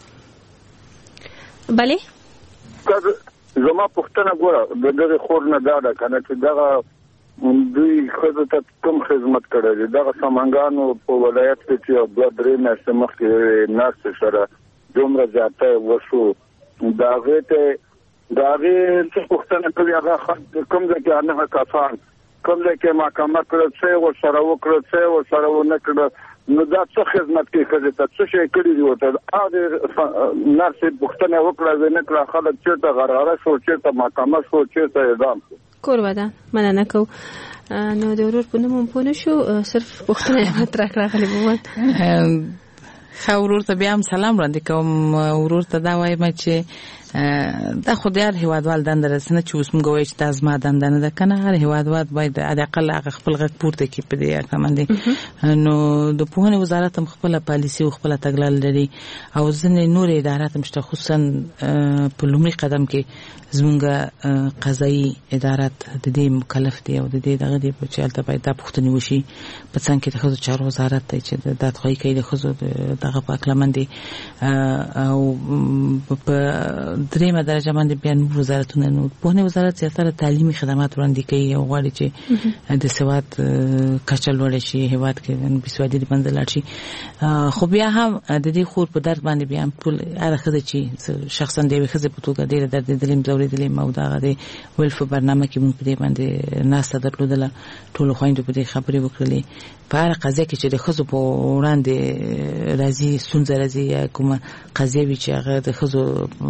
بله زما پښتنه ګوره د دغه خور نه دا ده کنه چې دغه دوی خزه ته کوم خدمت کړی، دغه سامانګانو په ولایت کې چې 2-3 میاشتې مخکې ناس سره دومره زیاته وشو، داغه ته داغه څه پښتنه کړی هغه کوم ځای کې نه کسان کوم ځای کې محکمه کړو څه و سره وکړو څه و سره و نه کړو، نو دا څه خدمت کې خزه ته څه شي کړی دی وته هغه ناس پښتنه وکړه نه کړه، خلک چیرته غراره شو، چیرته محکمه شو، چیرته اعدام کور ودا مننه کو. نو د ورور په نوم پونه شو صرف پښتنه مطرح راغلی وو. خو ورور ته بیا هم سلام وړاندې کوم. ورور ته دا وایم چې دا خو د هر هیوادوال دنده رسنه چې اوس موږ وایو چې دا زما دنده نه ده کنه، هر هیوادوال باید حداقل هغه خپل غږ پورته کړي په دې اړه باندې. نو د پوهنې وزارت هم خپل پالیسي او خپل تګلارې لري او ځینې نور ادارات هم شته، خصوصا په لومړي قدم کې زموږ قضایي ادارات د دې مکلف دي او د دې دغه دی چې هلته باید دا پوښتنې وشي په څنګ کې د ښځو چارو وزارت دی چې د دادخواهي کوي د ښځو دغه په هکله باندې او په دریمه درجه باندې بیا نور وزارتونه. نو پوهنې وزارت زیاتره تعلیمي خدمات وړاندې کوي او غواړي چې د سواد کچه لوړه شي، هیواد کې بېسوادي د منځه لاړ شي. خو بیا هم د دې خور په درد باندې بیا هم ټول هغه ښځه چې شخصا د یوې ښځې په توګه ډېره دردېدلې ځورېدلې او د هغه د ولف په برنامه کې موږ په دې باندې ناسته درلودله، ټولو خویندو په دې خبرې وکړلې په هره قضیه کې چې د ښځو په وړاندې راځي ستونزه راځي یا کومه قضیه وي چې هغه د ښځو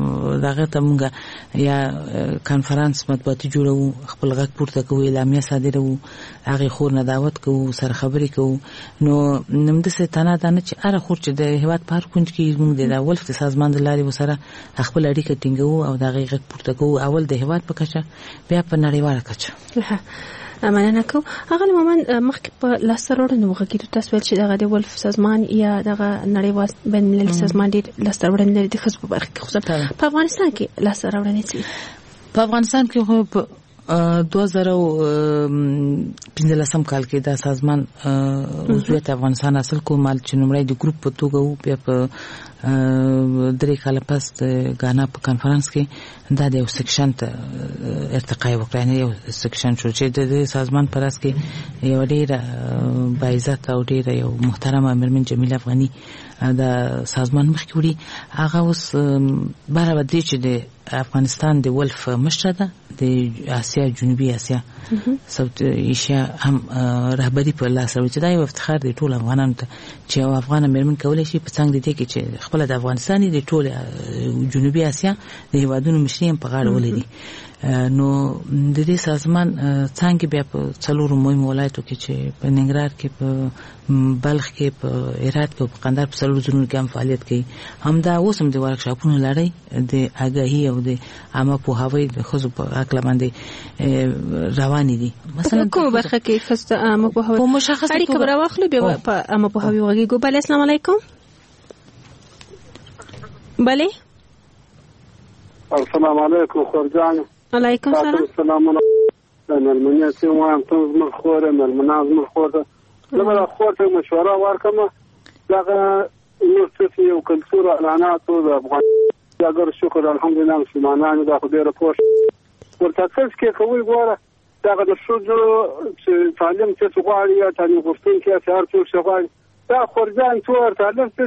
دغه ته موږ یا کانفرنس مطبوعاتي جوړو خپل غږ پورته کوو اعلامیه صادرو هغه خور نه دعوت کوو سره خبرې کوو نو نمد سه تنه دانه چې اره خور چې د هیواد په هر کونج کې موږ د ولف د سازمان د لارې وسره خپل اړیکه ټینګو او دغه غږ پورته کوو اول د هیواد په کچه بیا په نړیواله کچه مننه کوم هغه مومن مخکې په لاسته-راوړنو وغږیدو تاسو ویل چې دغه د ولف سازمان یا دغه نړیوال بین المللي سازمان ډېر لاسته-راوړنې لري د ښځو په برخه کې خصوصا په افغانستان کې لاسته-راوړنې څه په افغانستان کې خو 2015 کال کې دا سازمان عضویت افغانستان حاصل کو مال چې نمړی د ګروپ په توګه وو بیا په 3 کال پس غانا په کانفرنس کې دا د یو سیکشن ته ارتقا وکړه نه یو سیکشن شو چې د سازمان پراس کې یو ډیر باعزت او ډیر یو محترمه مرمن جمیل افغانی دا سازمان مخ کې وړي هغه اوس برابر دي چې د افغانستان د ولف مشره ده د اسیا جنوبي اسیا ساوت ایشیا هم رهبری په لاس راوړي چې دا یو افتخار دی ټول افغانانو ته چې یو افغان مرمن کولای شي په څنګه دي کې چې خپل د افغانستان د ټول جنوبي اسیا د هیوادونو مشریم په غاړه ولري نو د دې سازمان څنګه بیا په څلورو مهمو ولایتو کې چې په ننګرهار کې په بلخ کې په هرات کې په قندهار په څلورو ځایونو کې هم فعالیت کوي همدا اوس هم د ورکشاپونو لړۍ د آګاهي او د عامه پوهاوی د ښځو په حق باندې روانې دي مثلا کومه برخه کې ښځو ته عامه پوهاوی په مشخصه اړیکه راوخلو بیا په عامه پوهاوی وغږیږو بله السلام علیکم بله السلام علیکم خورجان علیکم السلام ملمنه چې وایم تاسو موږ خوره ملمنه موږ خوره لمړه خوره مشوره ورکمه دغه نو څه یو کلتور اعلانات او د افغان اگر شکر الحمدلله مسلمانانو د خدای رپورت ورته څه کوي ګوره دغه د شوجو چې تعلیم څه غواړي یا تعلیم غوښتونکي هر څه غواړي دا خورجان څور تعلیم څه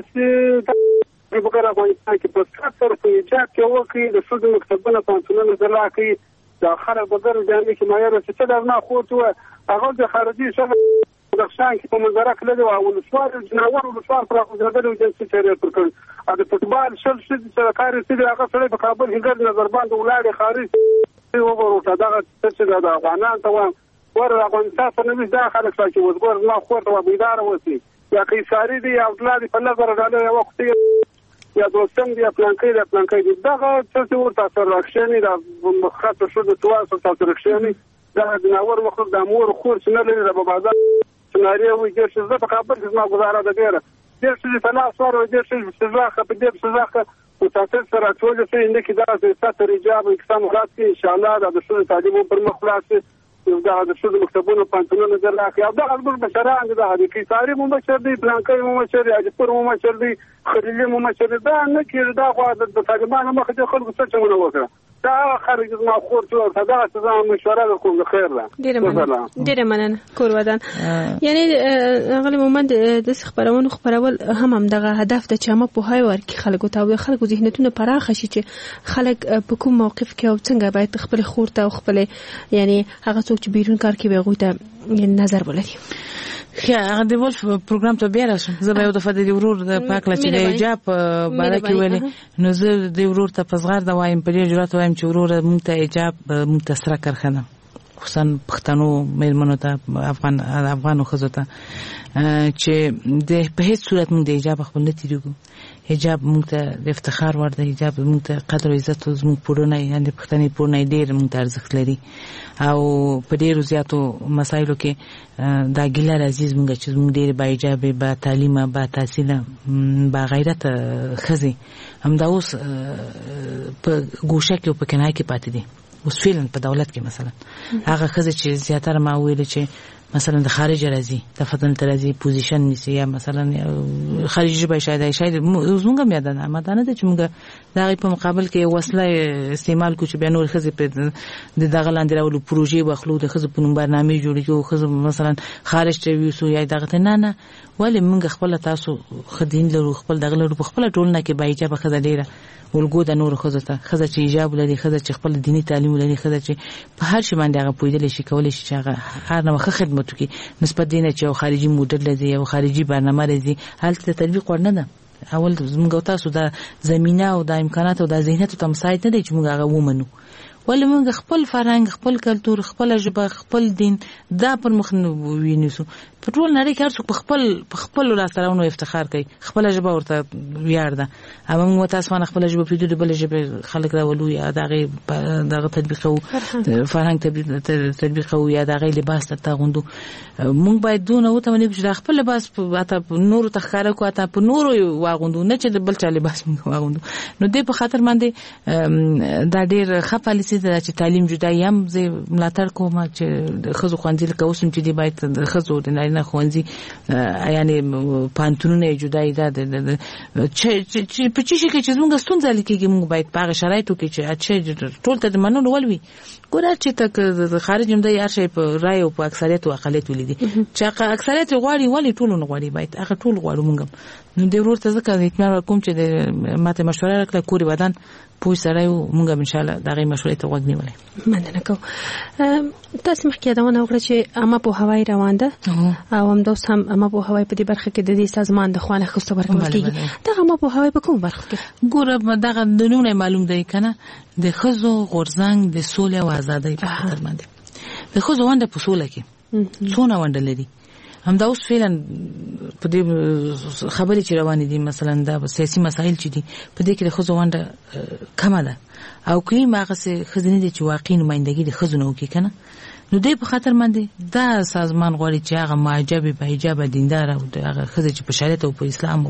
په بګره باندې چې په څلور په ایجاد کې وکړي د شوجو مکتبونه پانتونونه زلاکي دا خلک بګره ځانګړي چې مایره څه دا نه خوته هغه د خارجي شغل دښان کې په منظره کې له او لسوار جناور او لسوار پر غوډلو جنسي چیرې پر کړ ا د فوټبال شل شي سرکاري سړي هغه سړي په کابل هنګر نظر باندې ولاړې خارج او ورته دا څه د افغانان ته ور افغانستان په نوې دا خلک چې وزګور نه خورته و بيدار وسی یا قیصاری دی او اولاد په نظر راځي یو وخت یا دوستم دی پلانکې دی دا څه ورته سره راښنی دا مخاطب شو د تواصل تاسو راښنی دا جناور مخلوق د امور خور څنګه لري د بازار سناریو وي چې زه په کابل کې ما گزاره ده ډیره چې په لاس ور ودی چې ځاخه په دې ځاخه او تاسو سره ټول څه اند کې دا ستاسو رجاب اقسام مراد کې ان شاء الله د شو تعلیم پر مخلاص دا د شو مکتبونو پانتونو درلاخ یا دا البر بشران دا د کیساری مو مشر دی پلانکې مو مشر دی اجپور مو مشر دی خلیل مو مشر دا نه کې دا خو د طالبانو مخ ته خلکو څه چمونه وکړه دا خارج ما خورته دا څه مشوره کوم خیر ده ډیره مننه کور ودان یعنی غلی مومند د خبرول هم دغه هدف د چمه په هاي ورکی خلکو ته او خلکو ذهنیتونه پراخه شي چې خلک په کوم موقف کې او څنګه باید خپل خورته او خپل یعنی هغه څوک چې بیرون کار کوي هغه ته نظر ولري هغه د ولف پروګرام ته بیا راشم زه به یو دفعه د ورور د پاکله چې د حجاب باره کې ویلې نو زه د ورور ته پزغار د وایم په ډیر جرأت وایم چې ورور مونږ ته حجاب مونږ ته سره کارخانه خصوصا پښتنو مېرمنو ته افغانو ښځو ته چې د په هیڅ صورت مونږ د حجاب خپل نه تیریږو حجاب مونږ ته د افتخار وړ دی حجاب مونږ ته قدر او عزت او زموږ پورونه یعنی پښتني پورونه ډېر مونږ ته ارزښت لري او په ډېرو زیاتو مسایلو کې دا ګیله راځي مونږ چې مونږ ډېر با حجاب با تعلیم با تحصیل با غیرت ښځې همدا اوس په ګوشه کې او په کنایه کې پاتې دي اوس فعلا په دولت کې مثلا هغه ښځې چې زیاتره ما ویل چې مثلا د خارج راځي د فتن ترازي پوزیشن نسی یا مثلا خارجي به شاید زمونږ میاده نه مدانه چې موږ دغه په مقابل کې وسله استعمال کو چې بیا نور خزي په د دغه لاندې راولو پروژې واخلو د خزي په نوم برنامه جوړ کړو خزي مثلا خارج ته ویسو یا دغه نه ولی موږ خپل تاسو خدین لرو خپل دغه لرو په خپل ټولنه کې بایجه به خزه ډیره ولګو د نور خزه ته خزه چې ایجاب لري خزه چې خپل دینی تعلیم لري خزه چې په هر شي باندې هغه پویدل شي کولای شي چې هغه هر نوع خدمت کوي نسبت دینه چې خارجي موډل لري او خارجي برنامه لري هلته تطبیق ورنه ده اول زموږ تاسو د زمينه او د امکانات او د ذهنیت ته مساعد نه دي چې موږ هغه ومنو ولې موږ خپل فرهنګ خپل کلتور خپل ژبه خپل دین دا پر مخ وینیسو په ټول نړۍ کې هر څوک په خپل لاسته افتخار کوي خپل ژبه ورته ویاړ ده اما موږ تاسو باندې خپل ژبه په دې بل ژبه خلک راولو یا دغه تطبیق او فرهنګ تطبیق او یا دغه لباس ته غوندو موږ باید دونه وته باندې چې خپل لباس په نور تخکاره کو ته په نور واغوندو نه چې بل چا لباس موږ واغوندو نو دې په خاطر باندې دا ډېر خپالسي ده چې تعلیم جدای هم زه ملاتړ کوم چې خزو خوانځي لکه اوسم چې دی باید خزو د نه خوانځي یعنی پانتونونه جدای ده چې په چی کې چې موږ ستونزه لیکيږي موږ باید په شرایطو کې چې ټول ته منو ولوي ګوره چې تک خارج هم د هر شي په رائے او په اکثریت او اقلیت ولیدي چې اکثریت غواړي ولی ټول نه غواړي باید هغه ټول غواړو موږ نو د ورته ځکه اطمینان کوم چې د ماته مشوره راکړه کوري بدن پوه سره موږ ان شاء الله دغه مشورې ته وګ نیولې مننه کوم تاسو مخکې دا ونه وکړه چې اما په هوای روان ده او هم دوس هم اما په هوای په دې برخه کې د دې سازمان د خوانه خسته ورکول کیږي دا اما په هوای په کوم برخه کې ګوره دغه د نوم معلوم دی کنه د خزو غورځنګ د سولې او ازادۍ په خاطر باندې د خزو ونده په سولې کې څونه ونده لري هم دا اوس فعلا په دې خبرې چې روانې دي مثلا دا سیاسي مسایل چې دي په دې کې د خزو ونده کمه ده او کوي ماغه خزینه دي چې واقعي نمائندګي د خزو نه وکي کنه نو دې په خاطر باندې دا سازمان غواړي چې هغه معجب به حجاب دیندار او هغه خزه چې په شریعت او په اسلام او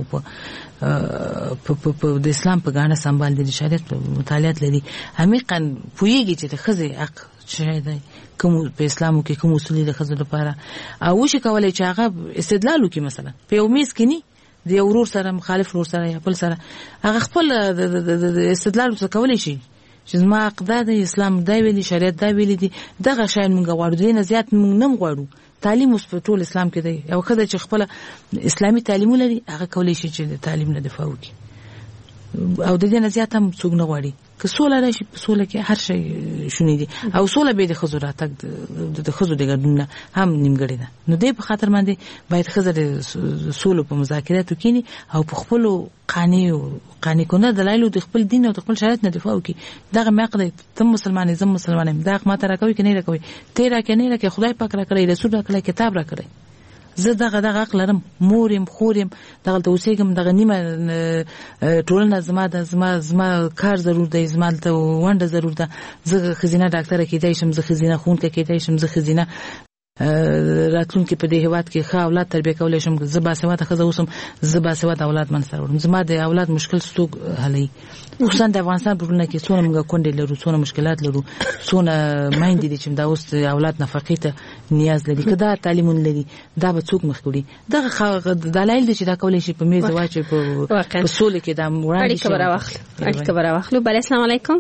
په د اسلام په غاڼه سمبال دي شریعت مطالعات لري عمیقا پویږي چې د خزه حق شې دی کوم په اسلام کې کوم اصول د خزه لپاره او شي کولای چې هغه استدلال وکړي مثلا په یو میز کې نه د ورور سره مخالف ورور سره یا بل سره هغه خپل د استدلال وکولای شي چې ما عقیده د اسلام دا ویلي شریعت دا ویلي دي دغه شای موږ غواړو دینه زیات موږ نه غواړو تعلیم اوس په ټول اسلام کې دی او خدای چې خپل اسلامي تعلیم لري هغه کولای شي چې د تعلیم نه دفاع وکړي او د دې نه زیات هم څوک نه غواړي که سوله راشي په سوله کې هر شي شونې دي او سوله به د خزو راتګ د خزو د ګډون هم نیمګړی ده نو دې په خاطر باندې باید خزه د سوله په مذاکراتو کې او په خپل قانوني کنه دلایل د خپل دین او د خپل شریعت نه دفاع وکړي دغه مقدار تم مسلمان زم مسلمان دغه ماته راکوي کې نه راکوي تیرا کې نه راکوي خدای پاک راکړي رسول راکړي کتاب راکړي زه دغه عقل لرم مورم خورم دغه ته اوسېږم دغه نیمه ټولنه زما کار ضرور دی زما ته ونده ضرور ده زه خزینه ډاکټر کېدای شم زه خزینه خون کېدای شم زه خزینه راتلونکي په دې هیواد کې ښه اولاد تربیه کولای شم زه باسواده ښځه اوسم زه باسواده اولاد منځته وړم زما د اولاد مشکل څوک حلوي خصوصا د افغانستان په ټولنه کې څونه موږ کونډې لرو څونه مشکلات لرو څونه میندې دي چې دا اوس اولاد نفقې ته نیاز لري کدا تعلیم لري دا به څوک مخ کړي دغه دلایل دي چې دا کولای شي په میز واچي په سولې کې دا وړاندې شي اړیکه براوخلو بله السلام علیکم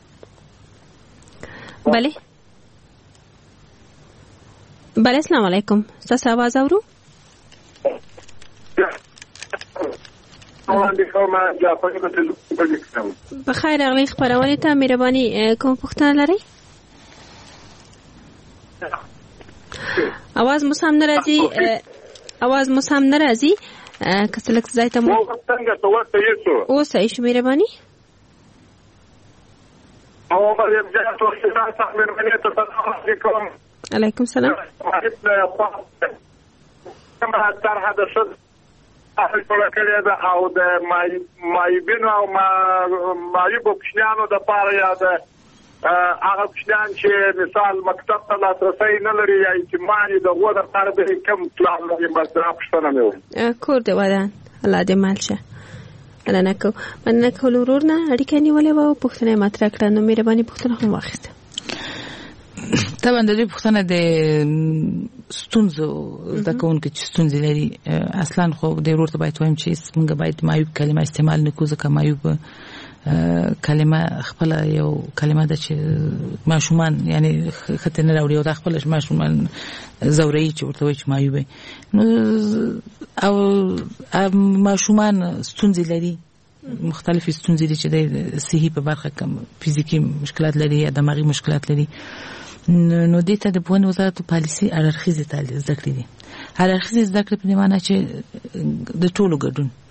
بله السلام علیکم تاسو आवाज اورو بخیر اغلی خبرونه ته مهرباني کوم پوښتنه لرئ आवाज مو سم نه راځي که څلک ځای ته مو او صحیح شو مهرباني علیکم سلام کما طرح د شد اهل کړه دا او د مایبینو او مایبو کښنانو د پاره یا د هغه کښنان چې مثال مکتب ته لاسرسي نه لري یا اجتماعي د غوړ لپاره به کم پلان لري بس راپښتنه مې کور دی ودان الله دې مال شه مننه کول ورورنه اړیکه نیولې و پښتنه مطرح کړه نو مهرباني پښتنه هم واخیسته طبعا د دې پښتنه د ستونزو د کوونکو چې ستونزې لري اصلا خو د ورته باید وایم چې موږ باید معیوب کلمه استعمال نکو ځکه معیوب کلمه خپل یو کلمه د چې ماشومان یعنی خطر نه راوړي او د خپل ماشومان زوري چې ورته وایي چې معیوب نو او ماشومان ستونزې لري مختلفې ستونزې دي چې د صحي په برخه کې فزیکی مشکلات لري یا دماغي مشکلات لري نو دې ته د پوهنې وزارت پالیسي اړخیزه تعلیم زده کړې دي اړخیزه زده کړې په معنی چې د ټولو ګډون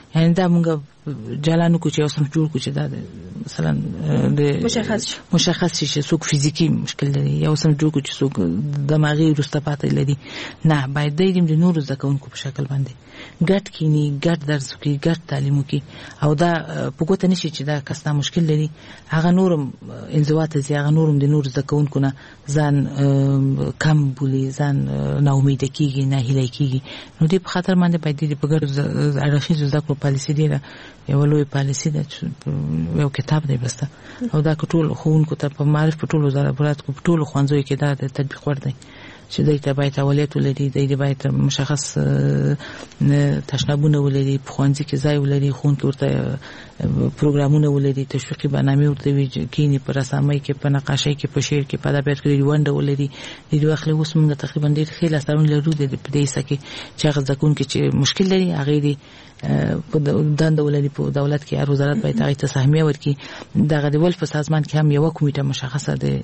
یعنی دا موږ جلانو کو چې اوسم جوړ کو چې دا مثلا د مشخص شي څوک فزیکی مشکل لري یا اوسم جوړ کو چې څوک دماغي رستپات لري نه باید د نورو زکونکو په شکل باندې ګټ کینی ګټ درس کی ګټ تعلیم کی او دا په ګوته نشي چې دا کستا مشکل لري هغه نورم انزوات زی هغه نورم د نور زکونکو نه ځان کم بولی ځان نا امید کیږي نه هیله کیږي نو دې په خاطر باندې باید دې په ګډ اړخیز زکو پالیسی دی یو لوی پالیسی ده یو کتاب دی بسته او دا ټول خوونکو ته په معرف په ټولو ضرورت کو په ټولو خوانځوي کې دا د تطبیق ورته چې دوی ته باید اولویت ولري دوی باید مشخص تشنابونه ولري په خوانځي کې ځای ولري خوونکو ورته پروګرامونه ولري تشویقي برنامه ورته وي کینی په رسامۍ کې په نقاشۍ کې په شعر کې په ادبیات کې ونده ولري د دوه خلک اوس موږ تقریبا ډېر خیل اثرونه لرو د دې سکه چې هغه ځکون کې چې مشکل لري هغه دی په دند ولري په دولت کې هر وزارت باید هغه ته سهمیه ورکړي دغه د ولف سازمان کې هم یو کمیټه مشخصه ده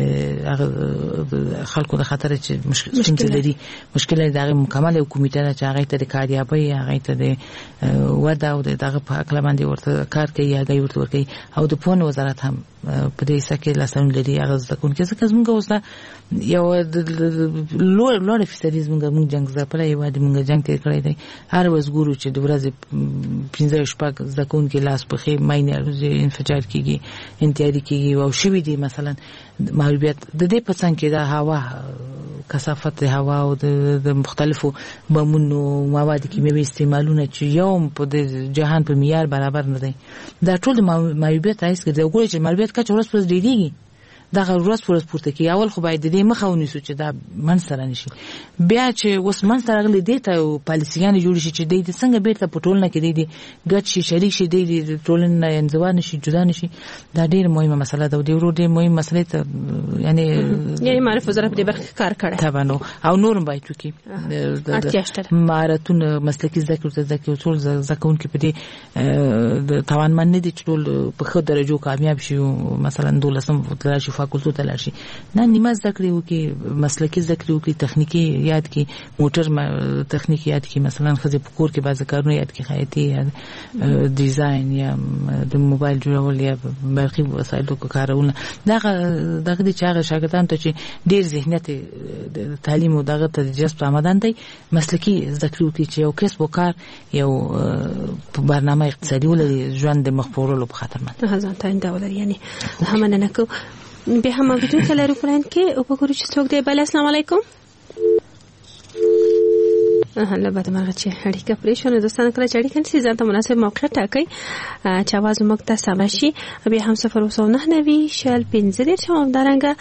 خلکو د خطر چې مشکل لري مشکل لري دغه مکمل کمیټه چې هغه ته د کاریابۍ هغه ته د ودا او دغه په اکل باندې ورته کار کوي هغه ورته ورکوي او د پون وزارت هم په دې سکه لاسون لري هغه ځکون کې څنګه موږ اوس یو لوړ فیصدي موږ جنگ زپلای یو د موږ جنگ کې کړی دی هر وزګورو چې د ورځې 15 شپږ ځکون کې لاس په خې ماینه انفجار کیږي انتیاری کیږي او شوی دی مثلا محبوبیت د دې په څنګه کې دا هوا کثافت هوا او د مختلفو بمونو مواد کیمیاوي استعمالونه چې یوم په جهان په معیار برابر نه دي دا ټول محبوبیت راځي چې وګورئ چې محبوبیت کچ ورس پر ډیریږي دا ورځ پورته کی اول خو باید دې مخاوني سوچ دا من سره نشي بیا چې اوس من سره غلي دي ته پالیسيان جوړ شي چې دې څنګه بیرته پټولنه کې دي ګټ شي شریک شي دې ټولنه انځوان شي جدا نشي دا ډېر مهمه مسله ده او ډېر مهمه مسله ته یعنی معرف وزارت دې برخه کار کړي طبعا او نورم باید وکي مهارتونه مسلکي ذکر ته ذکر ټول ځکون کې په دې توانمن نه دي ټول په خو درجو کامیاب شي مثلا دولسم درجه فاکولټو ته لاشي نه نیمه ذکر یو کې مسلکي ذکر یو کې تخنیکی یاد کې موټر تخنیکی یاد کې مثلا خزه پکور کې بعض کارونه یاد کې خیاطي یا ډیزاین یا د موبایل جوړول یا برقي وسایلو کارونه دغه د چاغه شاګردان ته چې ډیر ذهنیت تعلیم او دغه ته جذب آمدان دی مسلکي ذکر یو کې چې یو کسب وکړ یو برنامه اقتصادي ولري ژوند د مخفورولو په خاطر باندې هغه ځان ته ولري یعنی هم نه کو به هم بدون کلارو پلان کې او وګورئ چې څوک دی. بل السلام علیکم. هله بعد ما چې اړیکه پرې شو نو دوستانو کله چې اړیکه نشي ځان ته مناسب موقع ټاکئ چې आवाज موږ ته سم شي بیا هم 009 شل 15 شوم درنګ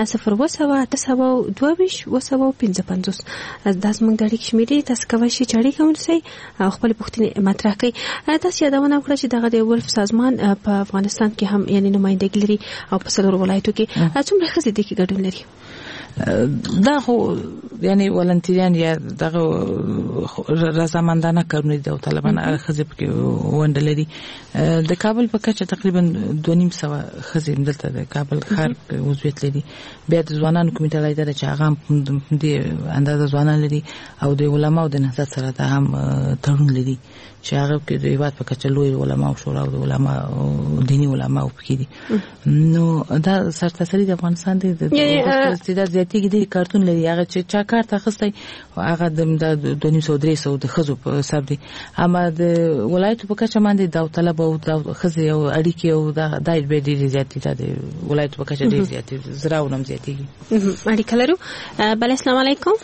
02822 از داس موږ د اړیکې شمیرې تاسو کوی شي چې اړیکه ونسئ او خپل پوښتنې مطرح کړئ. تاسو یادونه وکړه چې دغه د ولف سازمان په افغانستان کې هم یعنی نمائندګي لري او په څلورو ولایتو کې څومره ښځې دي کې ګډون لري؟ دا خو یعنی ولنټیران یا دغه رضامندانه کارونه دي او طالبان خزه پکې وندلري. د کابل په کچه تقریبا 2.5 خزه مدلته د کابل ښار وضعیت لري. بیا د ځوانانو کمیټه لایدره چې هغه د اندازه ځوانان لري او د علماو د نهضت سره ته هم تړون لري چې هغه کې د هیواد په کچه لوی علما او شورا او علما دینی علما او پکې دي. نو دا سرتاسري د افغانستان د استعداد زیاتېږي د کارتون لري هغه چې چا کار تخصصي هغه د 2.3 د خزو په حساب دي اما د ولایت په کچه باندې دا طلب او د خزي او اړیکې او د دایره به ډېر زیاتې ده ولایت په کچه ډېر زیاتې زراونم زیاتېږي. اړیکه لرو. بل السلام علیکم.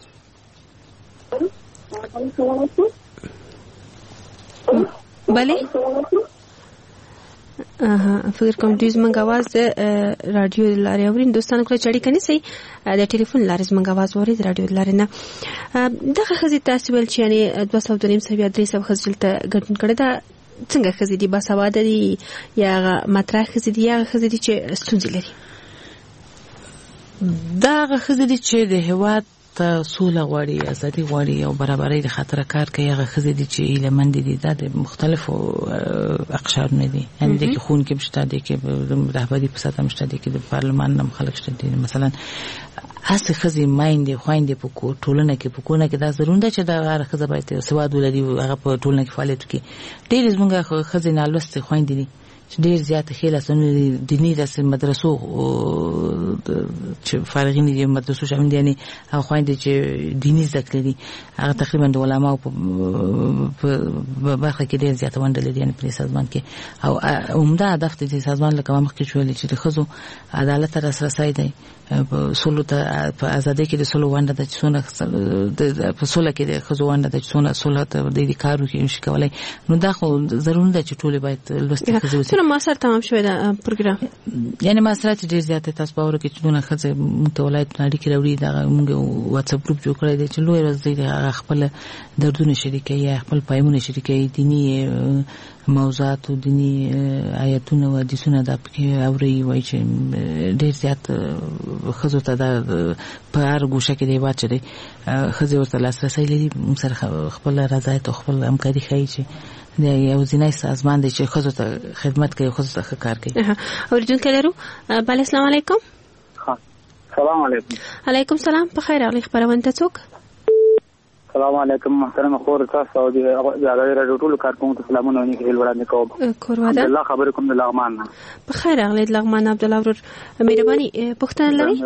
بله فکر کوم دوی زموږ आवाज د رادیو لارې اورین دوستانو کله چړې کني سي د ټلیفون لارې زموږ आवाज اوري د رادیو لارې نه دغه خزي تاسو ول چې یعنی 2.5 خزل ته ګټن کړه دا څنګه خزي دي باسواده دي یا مطرح خزي دي یا خزي دي چې ستونزې لري؟ دا خزي دي چې د هواد ته سوله غواړي ازادي غواړي او برابرۍ د خاطر کار کوي هغه ښځې دي چې ایلمن دي د مختلفو اقشار نه دي یعنی د خون کې مشته دي کې رهبری په ساته مشته دي کې د پارلمان نم خلک شته دي مثلا هڅه ښځې مایندې خویندې په ټولنه کې په کونه کې دا ضروري ده چې دا هر ښځه باید سواد ولري هغه په ټولنه کې فعالیت وکړي ډېر زموږ ښځې نالوستې خویندې دي چې ډېر زیات خېله سن دینی د مدرسو چې فارغین دي مدرسو شامل دي یعنی هغه خويندې چې دینی زده کړې دي هغه تقریبا د علماء په برخه کې ډېر زیات ونډه لري یعنی په سازمان کې او عمده هدف د سازمان لکه مخکې شوې چې د ښځو عدالت رسرسي دی په سولو ته په ازادۍ کې د سولو ونډه د څونه په سوله کې د ښځو ونډه د څونه سوله ته د کارو کې نشي کولای نو دا خو ضروري ده چې ټول باید لوستي ښځې ما سره تمام شوی دا پروګرام یعنی ما سره چې ډیر زیات تاسو باور کې چې دونه ښځې موږ ته ولایت اړیکې راوړي دا موږ واتس اپ ګروپ جوړ کړی دی چې لوی ورځ دی خپل دردونه شریکوي خپل پیغامونه شریکوي دینی موضوعات او دینی آیاتونه او حدیثونه د پکې اوري وای چې ډیر زیات ښځو ته دا په هر ګوشه کې دی واچي ښځې ورته لاسرسي لري موږ سره خپل رضایت او خپل همکاري کوي چې دا یو ځینې سازمان دی چې ښځو ته خدمت کوي ښځو ته کار کوي اوریدونکو لرو بل السلام علیکم السلام علیکم علیکم السلام په خیر اغلی خبرونه ته څوک السلام علیکم محترم خور تاسو او د رادیو ټول کارکونکو ته سلامونه ونیول وړاندې کوم کورواده الله خبر کوم د لغمان په خیر اغلی د لغمان عبد الله ورور مهرباني پښتنه لري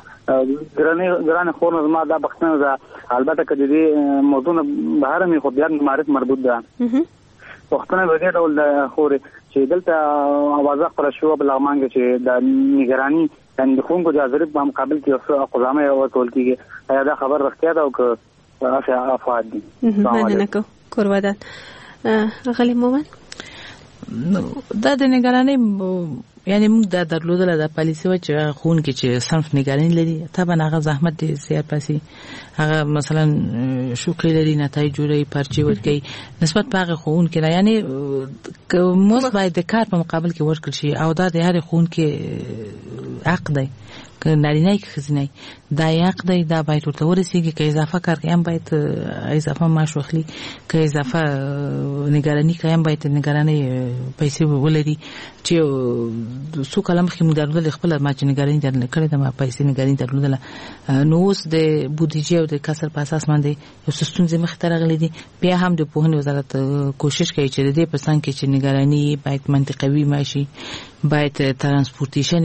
ګرانه خور نظم دا پښتنه ده البته کدي دې موضوع بهر می خو بیا معرف مربوط ده پښتنه به دې ډول د خور چې دلته اوازه پر شو په لغمان کې چې د نگرانی د خونکو د حاضر په مقابل کې اوس اقدامه او ټول کېږي دا خبر رښتیا ده او که افاد دي مننه کورواده غلی مومن دا د نگرانی یعنی موږ دا درلودل د پالیسي و چې خون کې چې صنف نگرانی لري طبعا هغه زحمت دي زیات پاسي هغه مثلا شوقي لري نتایج جوړي پرچی ورکي نسبت په هغه خون کې یعنی موږ باید د کار په مقابل کې ورکړ شي او دا د هر خون کې حق دی که نارینه کې خزینه دا حق دی دا باید ورته ورسیږي که اضافه کار کوي هم باید اضافه معاش واخلي که اضافه نگرانی کوي هم باید نگرانی پیسې ولري چې څو کلم کې مدارول خپل ما چې نگرانی درل کړی دا ما پیسې نگرانی درلودل نو اوس د بودیجه او د کسر په اساس باندې یو ستونزې مخ ته راغلي دي بیا هم د پوهنې وزارت کوشش کوي چې د دې په څنګ کې چې نگرانی باید منطقوي ماشي باید ترانسپورتیشن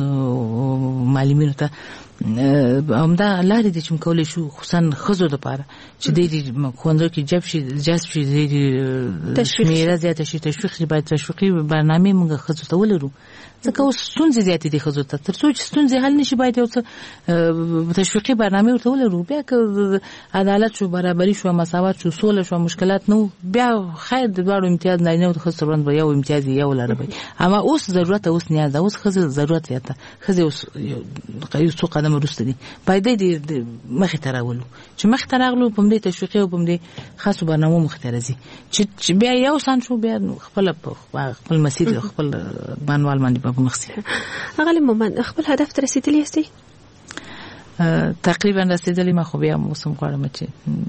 معلومینو ته همدا لارې د چم کولې شو خصوصا خزو د پاره چې د خوندو کې جذب شي د تشویق زیات شي تشویق باید تشویقي برنامه موږ خزو ته ولرو ځکه اوس ستونزې زیاتې دي خزو ته تر څو چې ستونزې حل نشي باید یو څه تشویقي برنامه ورته ولرو بیا که عدالت شو برابرۍ شو مساوات شو سوله شو مشکلات نو بیا خیر د دوړو امتیاز نه نو خزو روان به یو امتیاز یو لري اما اوس ضرورت اوس نیاز اوس خزو ضرورت یاته خزو اوس یو څو قدم ورسته دي باید د مخ ته راولو چې مخ ته راغلو په دې تشویقي او په دې خاصو برنامه مخ ته راځي چې بیا یو سان شو بیا خپل مسیر خپل بانوال باندې په مخسي هغه مومن خپل هدف ته رسیدلی یاستئ تقریبا رسیدلی ما خو بیا موسم غواړم چې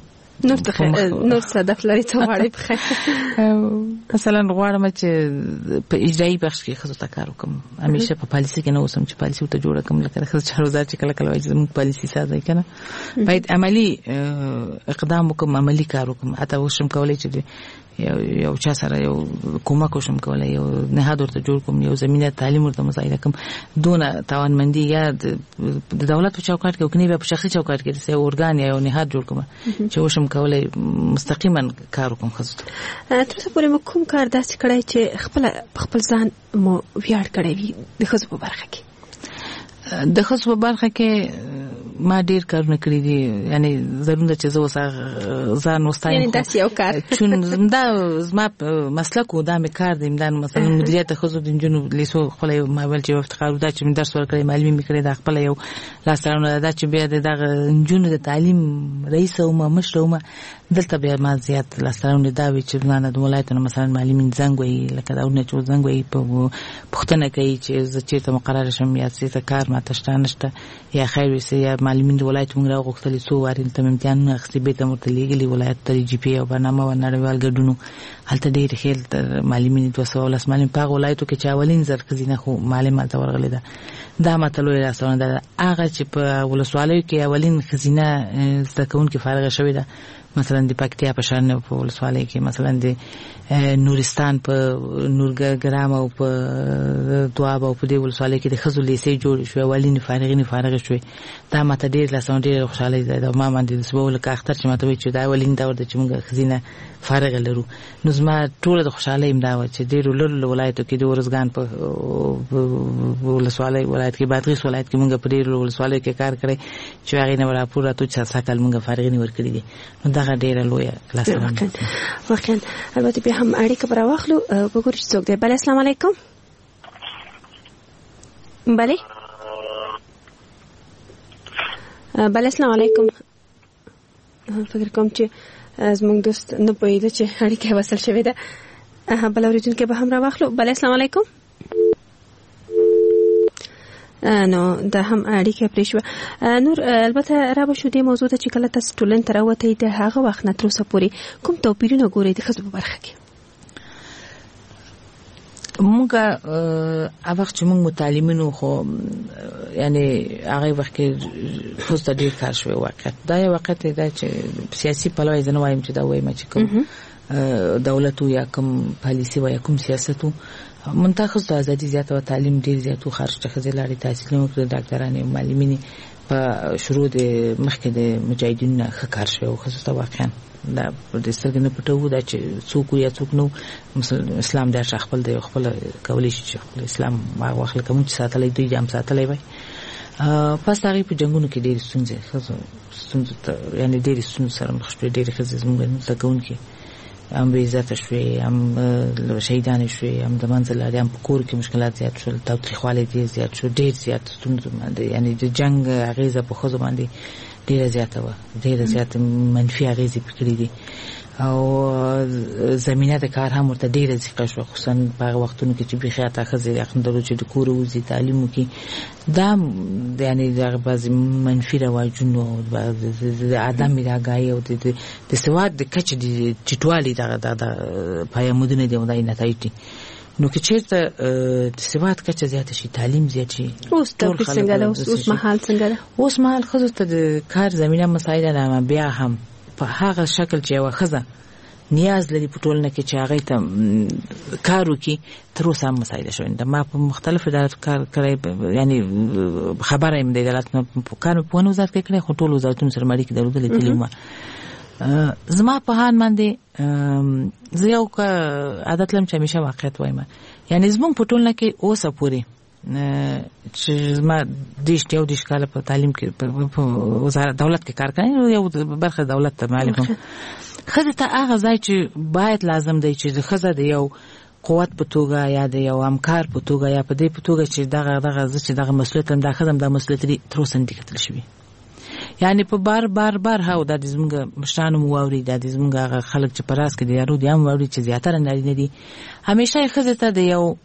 نور هدف لري ته وړي په خیر مثلا غواړم چې په اجرایی بخش کې خزو ته کار وکم همیشه په پالیسي کې نه اوسم چې پالیسي ته جوړه کوم لکه خزو چارواکي چې کله کله وایي چې پالیسي ساده کنه باید عملی اقدام وکم عملی کار وکم اته وشم کولای چې یو چا سره یو کومک وشم کولای یو نهاد ورته جوړ کوم یو زمينه تعلیم ورته مسایل کوم دونه توانمندي یا د دولت په چوکاټ کې کني په شخصي چوکاټ کې د اورګان یا نهاد جوړ کوم چې وشم کولای مستقیما کار وکم خزو تاسو پرې کوم کار داسې کړای چې خپل ځان مو ویاړ کړی وي د خزو په برخه کې د خزو په برخه کې ما ډیر کارونه کړی دي یعنی ضرور ده چې زه وسه ځان وستایم یعنی داسې یو کار چون زمدا زما مسلک و دا مې کار دی مدان مثلا مدیریت خزو د جنونو لیسو خپل ما ول چې افتخار دا چې درس ورکړی معلومي مې کړی دا خپل یو لاسرونه دا چې بیا د جنونو د تعلیم رئیس او مشر او دلته بیا ما زیات لاسرونه دا وی چې نه د ولایتونو مثلا معلمین زنګ وی لکه دا نه چې زنګ وی په پښتنه کوي چې زه چیرته مقرره شم یا څه کار ما تشته نشته یا خیر وي یا معلمین د ولایت موږ راغوښتل څو واري ته امتحانونه اخیستي به ته مرته لېږلي ولایت ته جی پی او برنامه و نړیوال ګډونو هلته ډېر خېل معلمین 210 معلم په ولایتو کې چې اولین ځل ښځینه خو معلمه ته ورغلې ده دا ماته لوی لاسونه ده هغه چې په ولسوالیو کې اولین ښځینه زده کوونکې فارغه شوې ده مثلا د پکتیا په شان په ولسوالۍ کې مثلا د نورستان په نورګرام او په دواب او په دې ولسوالۍ کې د ښځو لیسې جوړ شو اولین فارغه شوې دا ماته ډېر لاسونه ډېر خوشاله ده ما باندې د سبا ولکه اختر چې ماته وی چې دا اولین دور د چې موږ ښځینه فارغه لرو نو زما ټول د خوشاله امدا و چې ډېر لوړ ولایتو کې د ورزګان په ولسوالۍ ولایت کې بادغیس ولایت کې موږ په ډېر ولسوالۍ کې کار کړی چې هغه نه راپور راته چې ساکل موږ فارغه نه ورکړي دي نو دا ډېر لوی لاسونه واقعا البته به هم اړیکه پر واخلو وګورئ چې څوک دی بل السلام علیکم بله بل السلام علیکم فکر کوم چې زموږ دوست نه پوهېده چې اړیکه وصل شوې ده بل اورېدونکی به هم را واخلو بل السلام علیکم نو دا هم اړیکه پرې شوه نور البته را به شو دې موضوع ته چې کله تاسو ټولنې ته راوتئ د هغه وخت نه تر اوسه پورې کوم توپیرونه ګورئ د ښځو په برخه کې موږ هغه وخت چې موږ متعلمینو خو یعنی هغه وخت کې ښځو ته ډېر کار شوی واقعیت دا یو واقعیت دی چې سیاسي پلوه زه نه وایم چې دا وایم چې کوم دولت یا کوم پالیسي یا کوم سیاست منتخب ته ازادي زیاته او تعلیم ډیر زیاتو خارج ته خزې لاري تحصیل نو کړ ډاکټرانه او معلمین په شروع د مخکې د مجاهدینو ښکار شوی او خصوصا واقعا دا د سترګې نه پټو دا چې څوک یا څوک نو اسلام د خپل د خپل کولی شي خپل اسلام واخل کوم چې ساتلې دوی جام ساتلې وای پس هغه په جنگونو کې ډېر ستونزې یعنی ډېر ستونزې سره مخ شوې ډېر خزې زموږ زکونکي هم به عزت شوي هم شهیدان شوي هم د منځ لري هم په کور کې مشکلات زیات شول تاوتریخوالی ډېر زیات شو ډېر زیات ستونزې باندې یعنی د جنگ اغیزه په ښځو باندې ډېره زیاته وه ډېره زیاته منفي اغیزې پکړې دي او زمینه د کار هم ورته ډېره ضیقه شوه خصوصا په هغه وختونو کې چې بیخیاته ښځې یقیندلو چې د کوره وځي تعلیم وکړي دا یعنی دغه بعضې منفي رواجونو د عدم آګاهي او د سواد د کچې د ټیټوالي دغه پیامدونه دي او دا نتایج دي نو که چیرته د سواد کچه زیاته شي تعلیم زیات شي اوس توپیر څنګه ده اوس مهال څنګه ده اوس مهال ښځو ته د کار زمینه مسایل نه بیا هم په هغه شکل چې یو ښځه نیاز لري په ټولنه کې چې هغه ته کار وکړي تر اوسه هم مسایل شوي ده ما په مختلفو اداراتو کار کړی یعنی خبره یم د ادارات نه کار په ونه وزارت کې کړی خو ټول وزارتونو سره مړی کې درلودلې تعلیم زما په هان باندې زه یو عادت لرم چې همیشه واقعیت وایم یعنی زموږ په ټولنه کې اوسه پورې چې زما دیش کاله په تعلیم کې په وزارت دولت کې کار کوي یو برخه دولت ته معلوم ښځې ته هغه ځای چې باید لازم دی چې ښځه د یو قوت په توګه یا د یو همکار په توګه یا په دې په توګه چې دغه مسؤلیت هم دا ښځه دا مسؤلیت لري تر اوسه نه دي کتل شوي یعنی په بار هاو د زموږ مشرانو مو واوري د زموږ هغه خلک چې په راس کې دي یارو دي هم واوري چې زیاتره نارینه دي همیشه ښځې ته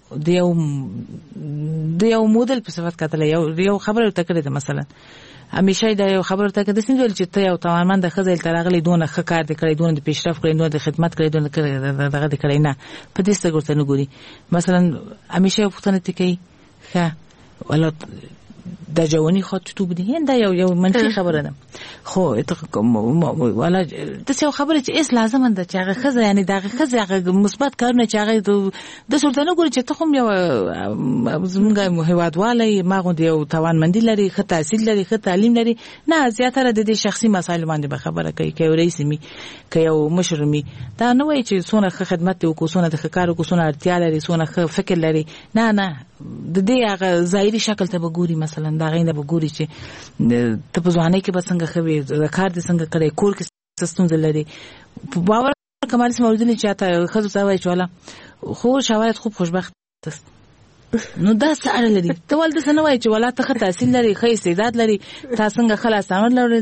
د یو مودل په صفت کتل یو خبره ته کړې ده مثلا همیشه دا یو خبره ته کړې ده چې ته یو توانمند ښځه تل راغلي دونه ښه کار دې کړی دونه د پیشرفت کړی دونه د خدمت کړی دونه دغه دې کړی نه په دې سترګو ته نه ګوري مثلا همیشه یو پوښتنه ته کوي ښه ولا د جوانی خاطوب دي دا یو منفي خبره ده خو ولا د څه خبره چې اس لازم ده چې هغه خزه یعنی دغه خزه هغه مثبت کارونه چې هغه د سلطنت ګوري چې ته کوم یو زمونږه هیوادوالي ماغو دی یو توانمندي لري ښه تحصیل لري ښه تعلیم لري نه زیاتره د دې شخصي مسایل باندې به خبره کوي کې رئیس می کې یو مشر می دا نه وایي چې څونه خدمت وکړو څونه د کار وکړو څونه اړتیا لري څونه فکر لري نه د دې هغه ظاهري شکل ته وګوري مثلا دا غینه وګوري چې ته په ځوانۍ کې به څنګه خوي کار دې څنګه کړی کور کې ستونزې لري باور کمال سم اوریدل چې تا خزو ته وایي چې والا خو شواهد خوب خوشبخت نو دا سره لري ته ولدا څنګه وایي چې والا ته تحصیل لري ښه استعداد لري تا څنګه خلاص عمل لري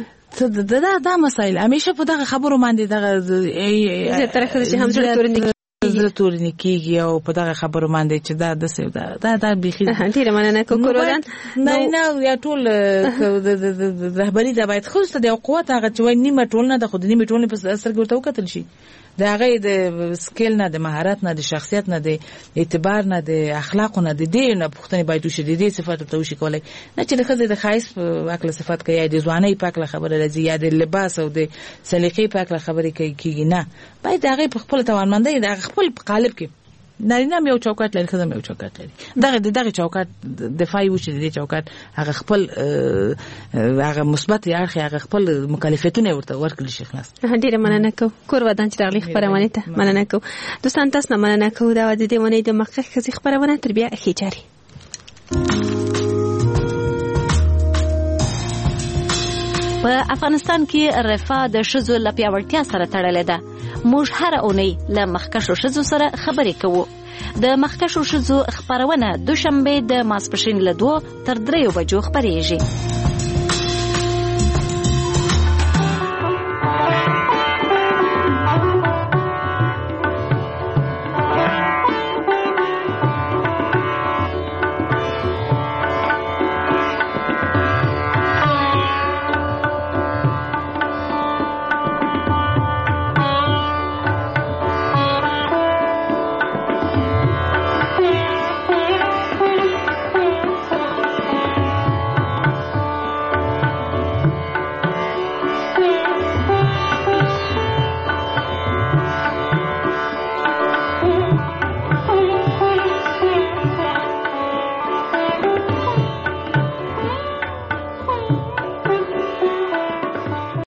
دا مسائل همیشه په دغه خبرو باندې دغه زه تر خزه چې هم ضرورت زړه تورنی کیږي او په دغه خبرو باندې چې دا د څه دا بيخي ډیره مننه کوکورودان نه یا ټول د رهبری د باید خو ست د قوت هغه چې نیمه ټول نه د خود نیمه ټول په اثر کې ورته وکتل شي د هغه د سکیل نه د مهارت نه د شخصیت نه د اعتبار نه د اخلاق نه د دې نه پوښتنه باید وشي د دې صفات ته وشي کولای نه چې د خزې د خایس په عقل صفات کوي د ځواني په عقل خبره راځي یا د لباس او د سلیقې په عقل خبره کوي نه باید هغه په خپل توانمندۍ د خپل قالب کې نارینه یو چوکاټ لري خزم یو چوکاټ لري دغه چوکاټ دفاعي وشي د چوکاټ هغه خپل هغه مثبت اړخ هغه خپل مکلفیتونه ورته ورکړي شي خلاص ډیره مننه کوم کور ودان چې راغلی خبرونه ته مننه کوم دوستان تاسو نه مننه کوم دا د دې ونې د مخکې خزي خبرونه تر بیا اخیچاري په افغانستان کې رفاه د ښځو له پیاوړتیا سره تړلې ده. موږ هر اونۍ له مخکښو ښځو سره خبرې کوو. د مخکښو ښځو خبرونه دوشنبه د ماسپښین له 2 تر 3 بجو خبرېږي.